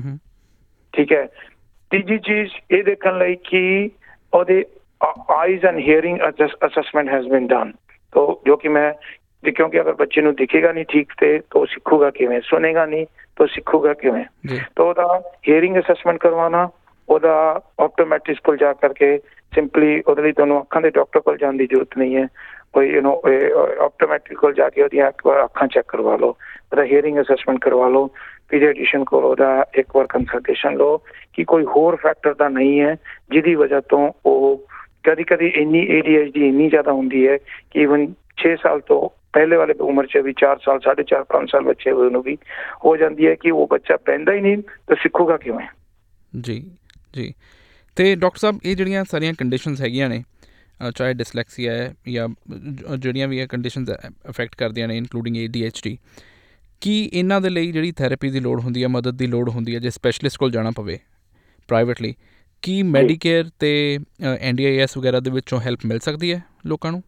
[SPEAKER 5] ਠੀਕ ਹੈ। ਤੀਜੀ ਚੀਜ਼ ਇਹ ਦੇਖਣ ਲਈ ਕਿ ਉਹਦੇ eyes and hearing assessment has been done, ਜੋ ਕਿ ਮੈਂ ਕਿਉਂਕਿ ਅਗਰ ਬੱਚੇ ਨੂੰ ਦਿਖੇਗਾ ਨਹੀਂ ਠੀਕ ਤੇ ਉਹ ਸਿੱਖੂਗਾ ਕਿਵੇਂ, ਸੁਣੇਗਾ ਨਹੀਂ ਤਾਂ ਸਿੱਖੂਗਾ ਕਿਵੇਂ। ਤਾਂ ਉਹਦਾ ਹੀਅਰਿੰਗ ਅਸੈਸਮੈਂਟ ਕਰਵਾਉਣਾ, ਉਹਦਾ ਆਪਟੋਮੈਟ੍ਰਿਸਟ ਕੋਲ ਜਾ ਕਰਕੇ ਸਿੰਪਲੀ ਉਹਦੇ ਲਈ ਤੁਹਾਨੂੰ ਅੱਖਾਂ ਦੇ ਡਾਕਟਰ ਕੋਲ ਜਾਣ ਦੀ ਜ਼ਰੂਰਤ ਨਹੀਂ ਹੈ, ਕੋਈ ਆਪਟੋਮੈਟ੍ਰਿਕ ਕੋਲ ਜਾ ਕੇ ਉਹਦੀਆਂ ਇੱਕ ਵਾਰ ਅੱਖਾਂ ਚੈੱਕ ਕਰਵਾ ਲਓ, ਉਹਦਾ ਹੀਅਰਿੰਗ ਅਸੈਸਮੈਂਟ ਕਰਵਾ ਲਓ, ਪੀਡੀਆਟ੍ਰੀਸ਼ੀਅਨ ਕੋਲ ਉਹਦਾ ਇੱਕ ਵਾਰ ਕੰਸਲਟੇਸ਼ਨ ਲਓ ਕਿ ਕੋਈ ਹੋਰ ਫੈਕਟਰ ਤਾਂ ਨਹੀਂ ਹੈ ਜਿਹਦੀ ਵਜ੍ਹਾ ਤੋਂ ਉਹ ਕਦੀ ਇੰਨੀ ADHD ਇੰਨੀ ਜ਼ਿਆਦਾ ਹੁੰਦੀ ਹੈ ਕਿ ਈਵਨ 6 ਸਾਲ ਤੋਂ ਪਹਿਲੇ ਵਾਲੇ ਉਮਰ 'ਚ ਵੀ 4 ਸਾਲ 4.5 5 ਸਾਲ ਬੱਚੇ ਨੂੰ ਵੀ ਹੋ ਜਾਂਦੀ ਹੈ ਕਿ ਉਹ ਬੱਚਾ ਪੈਂਦਾ ਹੀ ਨਹੀਂ ਤਾਂ ਸਿੱਖੂਗਾ ਕਿਵੇਂ। ਜੀ
[SPEAKER 4] ਜੀ। ਅਤੇ ਡਾਕਟਰ ਸਾਹਿਬ ਇਹ ਜਿਹੜੀਆਂ ਸਾਰੀਆਂ ਕੰਡੀਸ਼ਨਸ ਹੈਗੀਆਂ ਨੇ, ਚਾਹੇ ਡਿਸਲੈਕਸੀਆ ਹੈ ਜਾਂ ਜਿਹੜੀਆਂ ਵੀ ਇਹ ਕੰਡੀਸ਼ਨਸ ਅਫੈਕਟ ਕਰਦੀਆਂ ਨੇ ਇਨਕਲੂਡਿੰਗ ADHD, ਕੀ ਇਹਨਾਂ ਦੇ ਲਈ ਜਿਹੜੀ ਥੈਰੇਪੀ ਦੀ ਲੋੜ ਹੁੰਦੀ ਹੈ, ਮਦਦ ਦੀ ਲੋੜ ਹੁੰਦੀ ਹੈ, ਜੇ ਸਪੈਸ਼ਲਿਸਟ ਕੋਲ ਜਾਣਾ ਪਵੇ ਪ੍ਰਾਈਵੇਟਲੀ, ਕੀ ਮੈਡੀਕੇਅਰ ਅਤੇ NDIS ਵਗੈਰਾ ਦੇ ਵਿੱਚੋਂ ਹੈਲਪ ਮਿਲ ਸਕਦੀ ਹੈ ਲੋਕਾਂ ਨੂੰ?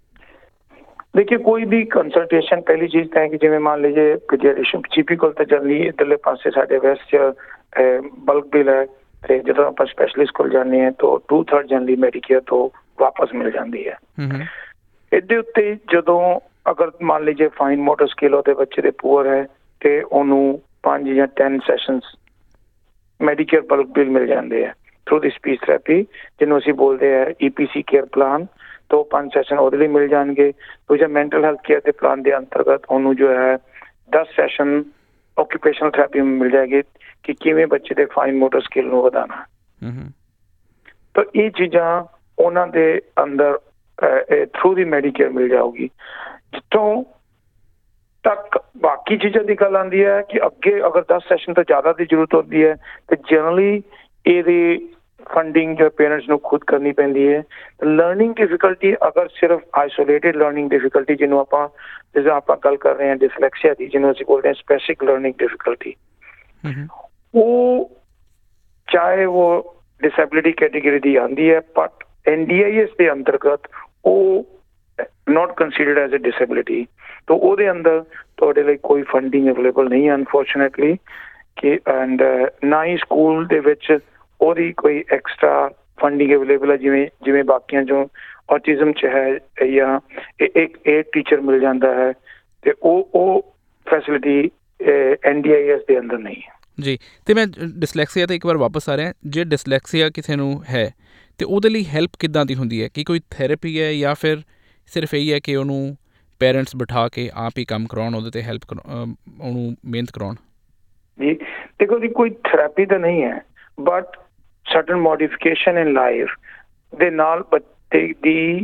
[SPEAKER 5] देखिए कोई भी कंसल्टेशन पहली चीज तो है कि जिवें मान लीजिए पीडियाट्रिशियन GP कोल तो जल्दी इधरले पासे साडे वेस्ट बल्क बिल है, तो जो आप स्पैशलिस्ट कोल जाने हैं तो 2/3 जनरली मेडिकेयर तो वापस मिल जाती है। ਇਹਦੇ ਉੱਤੇ ਜਦੋਂ ਅਗਰ ਮੰਨ ਲੀजिए ਫਾਈਨ ਮੋਟਰ ਸਕਿੱਲ ਉਹਦੇ ਬੱਚੇ ਦੇ ਪੂਅਰ ਹੈ ਤੇ ਉਹਨੂੰ 5 ਜਾਂ 10 ਸੈਸ਼ਨਸ ਮੈਡੀਕੇਅਰ ਬਲਕ ਬਿਲ ਮਿਲ ਜਾਂਦੇ ਹੈ ਥਰੂ ਦੀ ਸਪੀਚ ਥੈਰੇਪੀ, ਜਿਹਨੂੰ ਅਸੀਂ ਬੋਲਦੇ ਆ EPC ਕੇਅਰ ਪਲਾਨ, तो 5 ਸੈਸ਼ਨ ਉਹਦੇ ਲਈ ਮਿਲ ਜਾਣਗੇ। ਦੂਜਾ ਮੈਂਟਲ ਹੈਲਥ ਕੇਅਰ ਦੇ ਪਲਾਨ ਦੇ ਅੰਤਰਗਤ ਉਹਨੂੰ ਜੋ ਹੈ 10 ਸੈਸ਼ਨ ਆਕੂਪੇਸ਼ਨਲ ਥੈਰੇਪੀ ਮਿਲ ਜਾਏਗੀ ਕਿ ਕਿਵੇਂ ਬੱਚੇ ਦੇ ਫਾਈਨ ਮੋਟਰ ਸਕਿੱਲ ਨੂੰ ਵਧਾਉਣਾ। ਤਾਂ ਇਹ ਚੀਜ਼ਾਂ ਉਹਨਾਂ ਦੇ ਅੰਦਰ ਥਰੂ ਦੀ ਮੈਡੀਕੇਅਰ ਮਿਲ ਜਾਊਗੀ। ਜਿੱਥੋਂ ਤੱਕ ਬਾਕੀ ਚੀਜ਼ਾਂ ਦੀ ਗੱਲ ਆਉਂਦੀ ਹੈ ਕਿ ਅੱਗੇ ਅਗਰ 10 ਸੈਸ਼ਨ ਤੋਂ ਜ਼ਿਆਦਾ ਦੀ ਜ਼ਰੂਰਤ ਹੁੰਦੀ ਹੈ ਤਾਂ ਜਨਰਲੀ ਇਹਦੀ ਫੰਡਿੰਗ ਜੋ ਪੇਰੈਂਟਸ ਨੂੰ ਖੁਦ ਕਰਨੀ ਪੈਂਦੀ ਹੈ। ਲਰਨਿੰਗ ਡਿਫਿਕਲਟੀ ਅਗਰ ਸਿਰਫ ਆਈਸੋਲੇਟਿਡ ਲਰਨਿੰਗ ਡਿਫਿਕਲਟੀ ਜਿਹਨੂੰ ਆਪਾਂ ਜਿਵੇਂ ਆਪਾਂ ਗੱਲ ਕਰ ਰਹੇ ਹਾਂ ਡਿਸਲੈਕਸੀਆ ਦੀ, ਜਿਹਨੂੰ ਅਸੀਂ ਬੋਲਦੇ ਹਾਂ ਸਪੈਸਿਫਿਕ ਲਰਨਿੰਗ ਡਿਫਿਕਲਟੀ, ਉਹ ਚਾਹੇ ਉਹ ਡਿਸੇਬਿਲਿਟੀ ਕੈਟੇਗਰੀ ਦੀ ਆਉਂਦੀ ਹੈ ਬਟ NDIS ਦੇ ਅੰਤਰਗਤ ਉਹ not considered as a disability, ਤਾਂ ਉਹਦੇ ਅੰਦਰ ਤੁਹਾਡੇ ਲਈ ਕੋਈ ਫੰਡਿੰਗ ਅਵੇਲੇਬਲ ਨਹੀਂ ਹੈ ਅਨਫੋਰਚੂਨੇਟਲੀ ਕਿ ਐਂਡ ਨਾ ਹੀ ਸਕੂਲ ਦੇ ਵਿੱਚ ਉਹਦੀ ਕੋਈ ਐਕਸਟਰਾ ਫੰਡਿੰਗ ਅਵੇਲੇਬਲ ਹੈ ਜਿਵੇਂ ਬਾਕੀਆਂ ਚੋਂ ਔਟਿਜ਼ਮ 'ਚ ਹੈ ਜਾਂ ਇੱਕ ਟੀਚਰ ਮਿਲ ਜਾਂਦਾ ਹੈ ਤੇ ਉਹ ਫੈਸਿਲਿਟੀ NDIS ਦੇ ਅੰਦਰ ਨਹੀਂ ਹੈ। ਜੀ,
[SPEAKER 4] ਅਤੇ ਮੈਂ ਡਿਸਲੈਕਸੀਆ 'ਤੇ ਇੱਕ ਵਾਰ ਵਾਪਸ ਆ ਰਿਹਾ, ਜੇ ਡਿਸਲੈਕਸੀਆ ਕਿਸੇ ਨੂੰ ਹੈ ਅਤੇ ਉਹਦੇ ਲਈ ਹੈਲਪ ਕਿੱਦਾਂ ਦੀ ਹੁੰਦੀ ਹੈ? ਕਿ ਕੋਈ ਥੈਰੇਪੀ ਹੈ ਜਾਂ ਫਿਰ ਸਿਰਫ ਇਹੀ ਹੈ ਕਿ ਉਹਨੂੰ ਪੇਰੈਂਟਸ ਬਿਠਾ ਕੇ ਆਪ ਹੀ ਕੰਮ ਕਰਾਉਣ, ਉਹਦੇ 'ਤੇ ਹੈਲਪ ਉਹਨੂੰ ਮਿਹਨਤ ਕਰਾਉਣ?
[SPEAKER 5] ਜੀ ਦੇਖੋ ਜੀ, ਕੋਈ ਥੈਰੇਪੀ ਤਾਂ ਨਹੀਂ ਹੈ but certain modification in life ਦੇ ਨਾਲ ਤੇ ਦੀ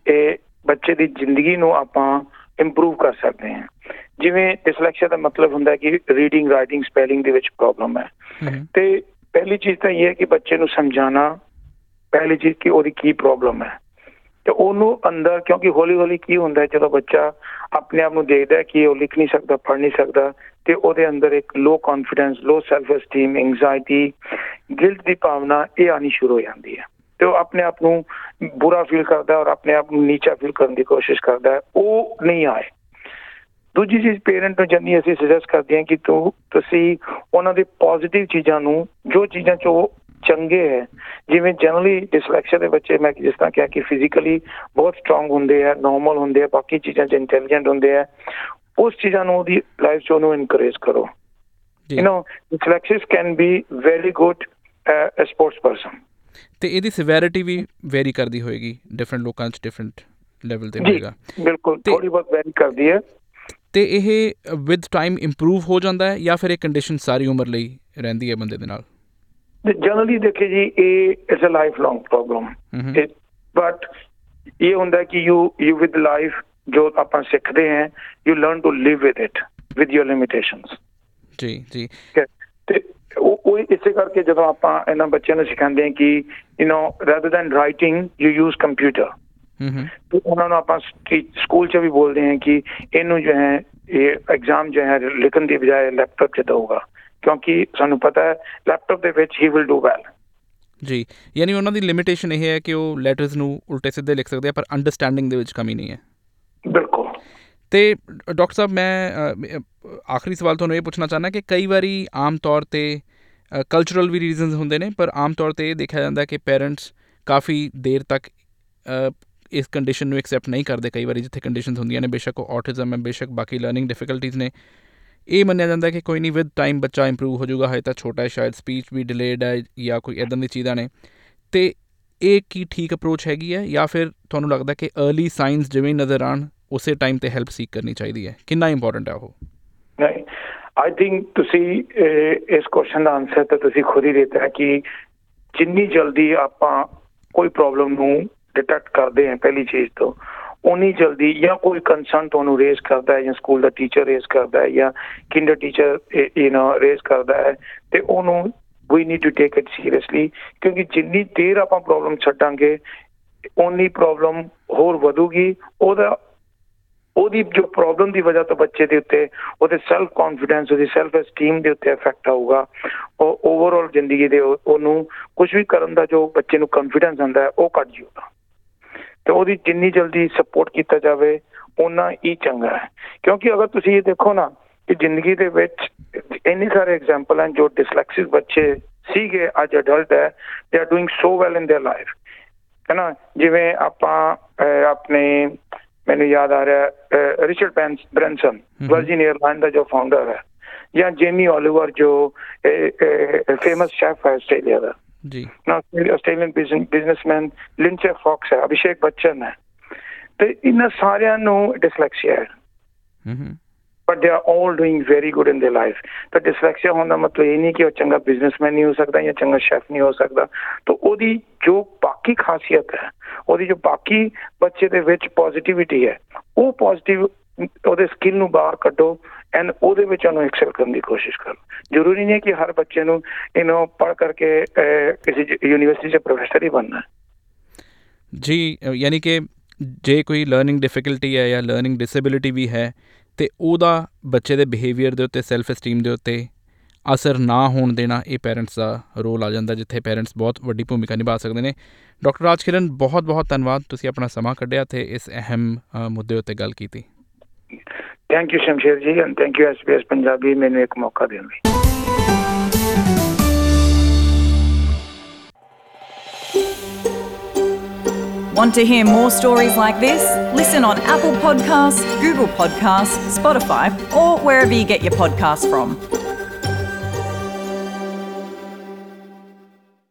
[SPEAKER 5] ਬੱਚੇ ਦੀ ਜ਼ਿੰਦਗੀ ਨੂੰ ਆਪਾਂ ਇੰਪਰੂਵ ਕਰ ਸਕਦੇ ਹਾਂ। ਜਿਵੇਂ ਡਿਸਲੈਕਸੀਆ ਦਾ ਮਤਲਬ ਹੁੰਦਾ ਕਿ ਰੀਡਿੰਗ, ਰਾਈਟਿੰਗ, ਸਪੈਲਿੰਗ ਦੇ ਵਿੱਚ ਪ੍ਰੋਬਲਮ ਹੈ। ਤੇ ਪਹਿਲੀ ਚੀਜ਼ ਤਾਂ ਇਹ ਹੈ ਕਿ ਬੱਚੇ ਨੂੰ ਸਮਝਾਉਣਾ, ਪਹਿਲੀ ਚੀਜ਼ ਕਿ ਉਹਦੀ ਕੀ ਪ੍ਰੋਬਲਮ ਹੈ, ਤੇ ਉਹਨੂੰ ਅੰਦਰ, ਕਿਉਂਕਿ ਹੌਲੀ ਹੌਲੀ ਕੀ ਹੁੰਦਾ ਜਦੋਂ ਬੱਚਾ ਆਪਣੇ ਆਪ ਨੂੰ ਦੇਖਦਾ ਕਿ ਉਹ ਲਿਖ ਨਹੀਂ ਸਕਦਾ, ਪੜ੍ਹ ਨਹੀਂ ਸਕਦਾ, ਤੇ ਉਹਦੇ ਅੰਦਰ ਇੱਕ low confidence, low self esteem, anxiety, guilt ਦੀ ਭਾਵਨਾ ਇਹ ਆਉਣੀ ਸ਼ੁਰੂ ਹੋ ਜਾਂਦੀ ਹੈ, ਤੇ ਉਹ ਆਪਣੇ ਆਪ ਨੂੰ ਬੁਰਾ ਫੀਲ ਕਰਦਾ ਔਰ ਆਪਣੇ ਆਪ ਨੂੰ ਨੀਚਾ ਫੀਲ ਕਰਨ ਦੀ ਕੋਸ਼ਿਸ਼ ਕਰਦਾ ਹੈ। ਉਹ ਨਹੀਂ ਆਏ। ਦੂਜੀ ਚੀਜ਼, ਪੇਰੈਂਟ ਨੂੰ ਜਦ ਅਸੀਂ ਸੁਜੈਸਟ ਕਰਦੇ ਹਾਂ ਕਿ ਤੁਸੀਂ ਉਹਨਾਂ ਦੇ ਪੋਜ਼ੀਟਿਵ ਚੀਜ਼ਾਂ ਨੂੰ, ਜੋ ਚੀਜ਼ਾਂ 'ਚ ਉਹ ਚੰਗੇ ਹੈ, ਜਿਵੇਂ ਜਨਰਲੀ ਡਿਸਲੈਕਸੀਆ ਦੇ ਬੱਚੇ ਮੈਂ ਜਿਸ ਤਰ੍ਹਾਂ ਕਿਹਾ ਕਿ ਫਿਜ਼ੀਕਲੀ ਬਹੁਤ ਸਟਰੋਂਗ ਹੁੰਦੇ ਆ, ਨੋਰਮਲ ਹੁੰਦੇ ਆ, ਬਾਕੀ ਚੀਜ਼ਾਂ 'ਚ ਇੰਟੈਲੀਜੈਂਟ ਹੁੰਦੇ ਆ, ਉਸ ਚੀਜ਼ਾਂ ਨੂੰ ਉਹਦੀ ਲਾਈਫ 'ਚ ਉਹਨੂੰ ਇਨਕਰੇਜ ਕਰੋ। You know dyslexia can be very good sports person.
[SPEAKER 4] ਤੇ ਇਹਦੀ ਸਿਵੈਰਿਟੀ ਵੀ ਵੈਰੀ ਕਰਦੀ ਹੋਏਗੀ ਡਿਫਰੈਂਟ ਲੋਕਾਂ 'ਚ, ਡਿਫਰੈਂਟ ਲੈਵਲ ਤੇ ਹੋਏਗਾ।
[SPEAKER 5] ਬਿਲਕੁਲ, ਥੋੜੀ ਬਹੁਤ ਵੈਰੀ ਕਰਦੀ ਹੈ।
[SPEAKER 4] ਤੇ ਇਹ ਵਿਦ ਟਾਈਮ ਇੰਪਰੂਵ ਹੋ ਜਾਂਦਾ ਹੈ ਜਾਂ ਫਿਰ ਇਹ ਕੰਡੀਸ਼ਨ ਸਾਰੀ ਉਮਰ ਲਈ ਰਹਿੰਦੀ ਹੈ ਬੰਦੇ ਦੇ ਨਾਲ?
[SPEAKER 5] ਜਨਰਲੀ ਦੇਖੇ ਜੀ, ਇਹ it's a life long problem, but ਇਹ ਹੁੰਦਾ ਕਿ ਯੂ ਵਿਦ ਲਾਈਫ ਜੋ ਆਪਾਂ ਸਿੱਖਦੇ ਹਾਂ, you learn to live with it, with your limitations. ਜੀ ਜੀ। ਤੇ ਉਹ ਇਸੇ ਕਰਕੇ ਜਦੋਂ ਆਪਾਂ ਇਹਨਾਂ ਬੱਚਿਆਂ ਨੂੰ ਸਿਖਾਉਂਦੇ ਹਾਂ ਕਿ you know rather than writing you use computer, ਤੇ ਉਹਨਾਂ ਨੂੰ ਆਪਾਂ ਸਕੂਲ 'ਚ ਵੀ ਬੋਲਦੇ ਹਾਂ ਕਿ ਇਹਨੂੰ ਜੋ ਹੈ ਇਹ ਐਗਜ਼ਾਮ ਜੋ ਹੈ ਲਿਖਣ ਦੀ ਬਜਾਏ ਲੈਪਟਾਪ 'ਚ ਦਊਗਾ, ਕਿਉਂਕਿ ਸਾਨੂੰ ਪਤਾ ਹੈ ਲੈਪਟਾਪ ਦੇ ਵਿੱਚ ਹੀ ਵਿਲ ਡੂ ਵੈਲ। ਜੀ,
[SPEAKER 4] ਯਾਨੀ ਉਹਨਾਂ ਦੀ ਲਿਮਿਟੇਸ਼ਨ ਇਹ ਹੈ ਕਿ ਉਹ ਲੈਟਰਸ ਨੂੰ ਉਲਟੇ ਸਿੱਧੇ ਲਿਖ ਸਕਦੇ ਆ, ਪਰ ਅੰਡਰਸਟੈਂਡਿੰਗ ਦੇ ਵਿੱਚ ਕਮੀ ਨਹੀਂ ਹੈ।
[SPEAKER 5] ਬਿਲਕੁਲ।
[SPEAKER 4] ਤੇ ਡਾਕਟਰ ਸਾਹਿਬ, ਮੈਂ ਆਖਰੀ ਸਵਾਲ ਤੁਹਾਨੂੰ ਇਹ ਪੁੱਛਣਾ ਚਾਹੁੰਦਾ ਕਿ ਕਈ ਵਾਰੀ ਆਮ ਤੌਰ 'ਤੇ ਕਲਚਰਲ ਵੀ ਰੀਜ਼ਨਸ ਹੁੰਦੇ ਨੇ, ਪਰ ਆਮ ਤੌਰ 'ਤੇ ਇਹ ਦੇਖਿਆ ਜਾਂਦਾ ਕਿ ਪੇਰੈਂਟਸ ਕਾਫੀ ਦੇਰ ਤੱਕ ਇਸ ਕੰਡੀਸ਼ਨ ਨੂੰ ਐਕਸੈਪਟ ਨਹੀਂ ਕਰਦੇ। ਕਈ ਵਾਰੀ ਜਿੱਥੇ ਕੰਡੀਸ਼ਨਸ ਹੁੰਦੀਆਂ ਨੇ, ਬੇਸ਼ੱਕ ਉਹ ਆਟਿਜ਼ਮ ਹੈ, ਬੇਸ਼ੱਕ ਬਾਕੀ ਲਰਨਿੰਗ ਡਿਫੀਕਲਟੀਜ਼ ਨੇ, ਇਹ ਮੰਨਿਆ ਜਾਂਦਾ ਕਿ ਕੋਈ ਨਹੀਂ, ਵਿਦ ਟਾਈਮ ਬੱਚਾ ਇੰਪਰੂਵ ਹੋ ਜਾਊਗਾ, ਹਜੇ ਤਾਂ ਛੋਟਾ ਹੈ, ਸ਼ਾਇਦ ਸਪੀਚ ਵੀ ਡਿਲੇਡ ਹੈ ਜਾਂ ਕੋਈ ਇੱਦਾਂ ਦੀ ਚੀਜ਼ਾਂ ਨੇ। ਅਤੇ ਇਹ ਕੀ ਠੀਕ ਅਪਰੋਚ ਹੈਗੀ ਹੈ, ਜਾਂ ਫਿਰ ਤੁਹਾਨੂੰ ਲੱਗਦਾ ਕਿ ਅਰਲੀ ਸਾਈਨਸ ਜਿਵੇਂ ਨਜ਼ਰ ਆਉਣ ਉਸੇ ਟਾਈਮ 'ਤੇ ਹੈਲਪ ਸੀਕ ਕਰਨੀ ਚਾਹੀਦੀ ਹੈ? ਕਿੰਨਾ ਇੰਪੋਰਟੈਂਟ ਹੈ ਉਹ? ਨਹੀਂ, ਆਈ ਥਿੰਕ ਤੁਸੀਂ ਇਸ ਕੁਐਸਚਨ ਦਾ ਆਨਸਰ ਤਾਂ ਤੁਸੀਂ ਖੁਦ ਹੀ ਦਿੱਤਾ ਕਿ ਜਿੰਨੀ ਜਲਦੀ ਆਪਾਂ ਕੋਈ ਪ੍ਰੋਬਲਮ ਨੂੰ ਡਿਟੈਕਟ ਕਰਦੇ ਹਾਂ ਪਹਿਲੀ ਚੀਜ਼ ਤੋਂ, ਉਨੀ ਜਲਦੀ, ਜਾਂ ਕੋਈ ਕੰਸਰਨ ਤੁਹਾਨੂੰ ਰੇਜ਼ ਕਰਦਾ ਹੈ, ਜਾਂ ਸਕੂਲ ਦਾ ਟੀਚਰ ਰੇਜ਼ ਕਰਦਾ ਹੈ, ਜਾਂ ਕਿੰਡਰ ਟੀਚਰ ਰੇਜ਼ ਕਰਦਾ ਹੈ, ਤੇ ਉਹਨੂੰ ਵੀ need to take it seriously, ਕਿਉਂਕਿ ਜਿੰਨੀ ਦੇਰ ਆਪਾਂ ਪ੍ਰੋਬਲਮ ਛੱਡਾਂਗੇ ਓਨੀ ਪ੍ਰੋਬਲਮ ਹੋਰ ਵਧੂਗੀ। ਉਹਦੀ ਜੋ ਪ੍ਰੋਬਲਮ ਦੀ ਵਜ੍ਹਾ ਤੋਂ ਬੱਚੇ ਦੇ ਉੱਤੇ ਉਹਦੇ ਸੈਲਫ ਕੌਨਫੀਡੈਂਸ, ਉਹਦੀ ਸੈਲਫ ਐਸਟੀਮ ਦੇ ਉੱਤੇ ਇਫੈਕਟ ਆਊਗਾ। ਉਹ ਓਵਰਆਲ ਜ਼ਿੰਦਗੀ ਦੇ ਉਹਨੂੰ ਕੁਛ ਵੀ ਕਰਨ ਦਾ ਜੋ ਬੱਚੇ ਨੂੰ ਕੌਨਫੀਡੈਂਸ ਆਉਂਦਾ ਹੈ ਉਹ ਘੱਟ ਜਾਊਗਾ। ਤੇ ਉਹਦੀ ਜਿੰਨੀ ਜਲਦੀ ਸਪੋਰਟ ਕੀਤਾ ਜਾਵੇ ਓਨਾ ਹੀ ਚੰਗਾ ਹੈ, ਕਿਉਂਕਿ ਅਗਰ ਤੁਸੀਂ ਇਹ ਦੇਖੋ ਨਾ ਕਿ ਜ਼ਿੰਦਗੀ ਦੇ ਵਿੱਚ ਇੰਨੇ ਸਾਰੇ ਐਗਜ਼ਾਮਪਲ ਹਨ ਜੋ ਡਿਸਲੈਕਸਿਕ ਬੱਚੇ ਸੀਗੇ, ਅੱਜ ਅਡਲਟ ਹੈ, they are doing so well in their life, ਹੈ ਨਾ। ਜਿਵੇਂ ਆਪਾਂ ਆਪਣੇ, ਮੈਨੂੰ ਯਾਦ ਆ ਰਿਹਾ ਰਿਚਰਡ ਬ੍ਰੈਂਸਨ, ਵਰਜਿਨ 에ਅਰਲਾਈਨ ਦਾ ਜੋ ਫਾਊਂਡਰ ਹੈ, ਜਾਂ ਜੇਮੀ ਓਲੀਵਰ ਜੋ ਫੇਮਸ ਸ਼ੈਫ ਹੈ ਆਸਟ੍ਰੇਲੀਆ ਦਾ, ਆਸਟ੍ਰੇਲੀਅਨ ਬਿਜ਼ਨਸਮੈਨ ਲਿੰਡਸੇ ਫੌਕਸ ਹੈ, ਅਭਿਸ਼ੇਕ ਬੱਚਨ ਹੈ, ਤੇ ਇਹਨਾਂ ਸਾਰਿਆਂ ਨੂੰ ਡਿਸਲੈਕਸੀਆ ਹੈ, but they are all doing very good in their life. ਤਾਂ ਡਿਸਲੈਕਸੀਆ ਹੋਣ ਦਾ ਮਤਲਬ ਇਹ ਨਹੀਂ ਕਿ ਉਹ ਚੰਗਾ ਬਿਜ਼ਨਸਮੈਨ ਨਹੀਂ ਹੋ ਸਕਦਾ ਜਾਂ ਚੰਗਾ ਸ਼ੈਫ ਨਹੀਂ ਹੋ ਸਕਦਾ। ਤਾਂ ਉਹਦੀ ਜੋ ਬਾਕੀ ਖਾਸੀਅਤ ਹੈ, ਉਹਦੀ ਜੋ ਬਾਕੀ ਬੱਚੇ ਦੇ ਵਿੱਚ ਪੋਜ਼ੀਟਿਵਿਟੀ ਹੈ, ਉਹ ਪੋਜ਼ੀਟਿਵ ਉਹਦੇ ਸਕਿੱਲ ਨੂੰ ਬਾਹਰ ਕੱਢੋ ਐਂਡ ਉਹਦੇ ਵਿੱਚ ਉਹਨੂੰ ਐਕਸੈਲ ਕਰਨ ਦੀ ਕੋਸ਼ਿਸ਼ ਕਰੋ। ਜ਼ਰੂਰੀ ਨਹੀਂ ਕਿ ਹਰ ਬੱਚੇ ਨੂੰ ਇਹਨੂੰ ਪੜ੍ਹ ਕਰਕੇ ਕਿਸੇ ਯੂਨੀਵਰਸਿਟੀ 'ਚ ਪ੍ਰੋਫੈਸਰ ਹੀ ਬਣਨਾ ਜੀ। ਯਾਨੀ ਕਿ ਜੇ ਕੋਈ ਲਰਨਿੰਗ ਡਿਫੀਕਲਟੀ ਹੈ ਜਾਂ ਲਰਨਿੰਗ ਡਿਸੇਬਿਲਿਟੀ ਵੀ ਹੈ, ਅਤੇ ਉਹਦਾ ਬੱਚੇ ਦੇ ਬਿਹੇਵੀਅਰ ਦੇ ਉੱਤੇ, ਸੈਲਫ ਐਸਟੀਮ ਦੇ ਉੱਤੇ ਅਸਰ ਨਾ ਹੋਣ ਦੇਣਾ, ਇਹ ਪੇਰੈਂਟਸ ਦਾ ਰੋਲ ਆ ਜਾਂਦਾ, ਜਿੱਥੇ ਪੇਰੈਂਟਸ ਬਹੁਤ ਵੱਡੀ ਭੂਮਿਕਾ ਨਿਭਾ ਸਕਦੇ ਨੇ। ਡਾਕਟਰ ਰਾਜਕਿਰਨ, ਬਹੁਤ ਬਹੁਤ ਧੰਨਵਾਦ, ਤੁਸੀਂ ਆਪਣਾ ਸਮਾਂ ਕੱਢਿਆ ਅਤੇ ਇਸ ਅਹਿਮ ਮੁੱਦੇ ਉੱਤੇ ਗੱਲ ਕੀਤੀ।
[SPEAKER 5] Thank you Shamsher ji, and thank you SBS Punjabi ਮੈਨੂੰ ਇੱਕ ਮੌਕਾ ਦੇਣ ਲਈ।
[SPEAKER 1] Want to hear more stories like this? Listen on Apple Podcasts, Google Podcasts, Spotify, or wherever you get your podcasts from.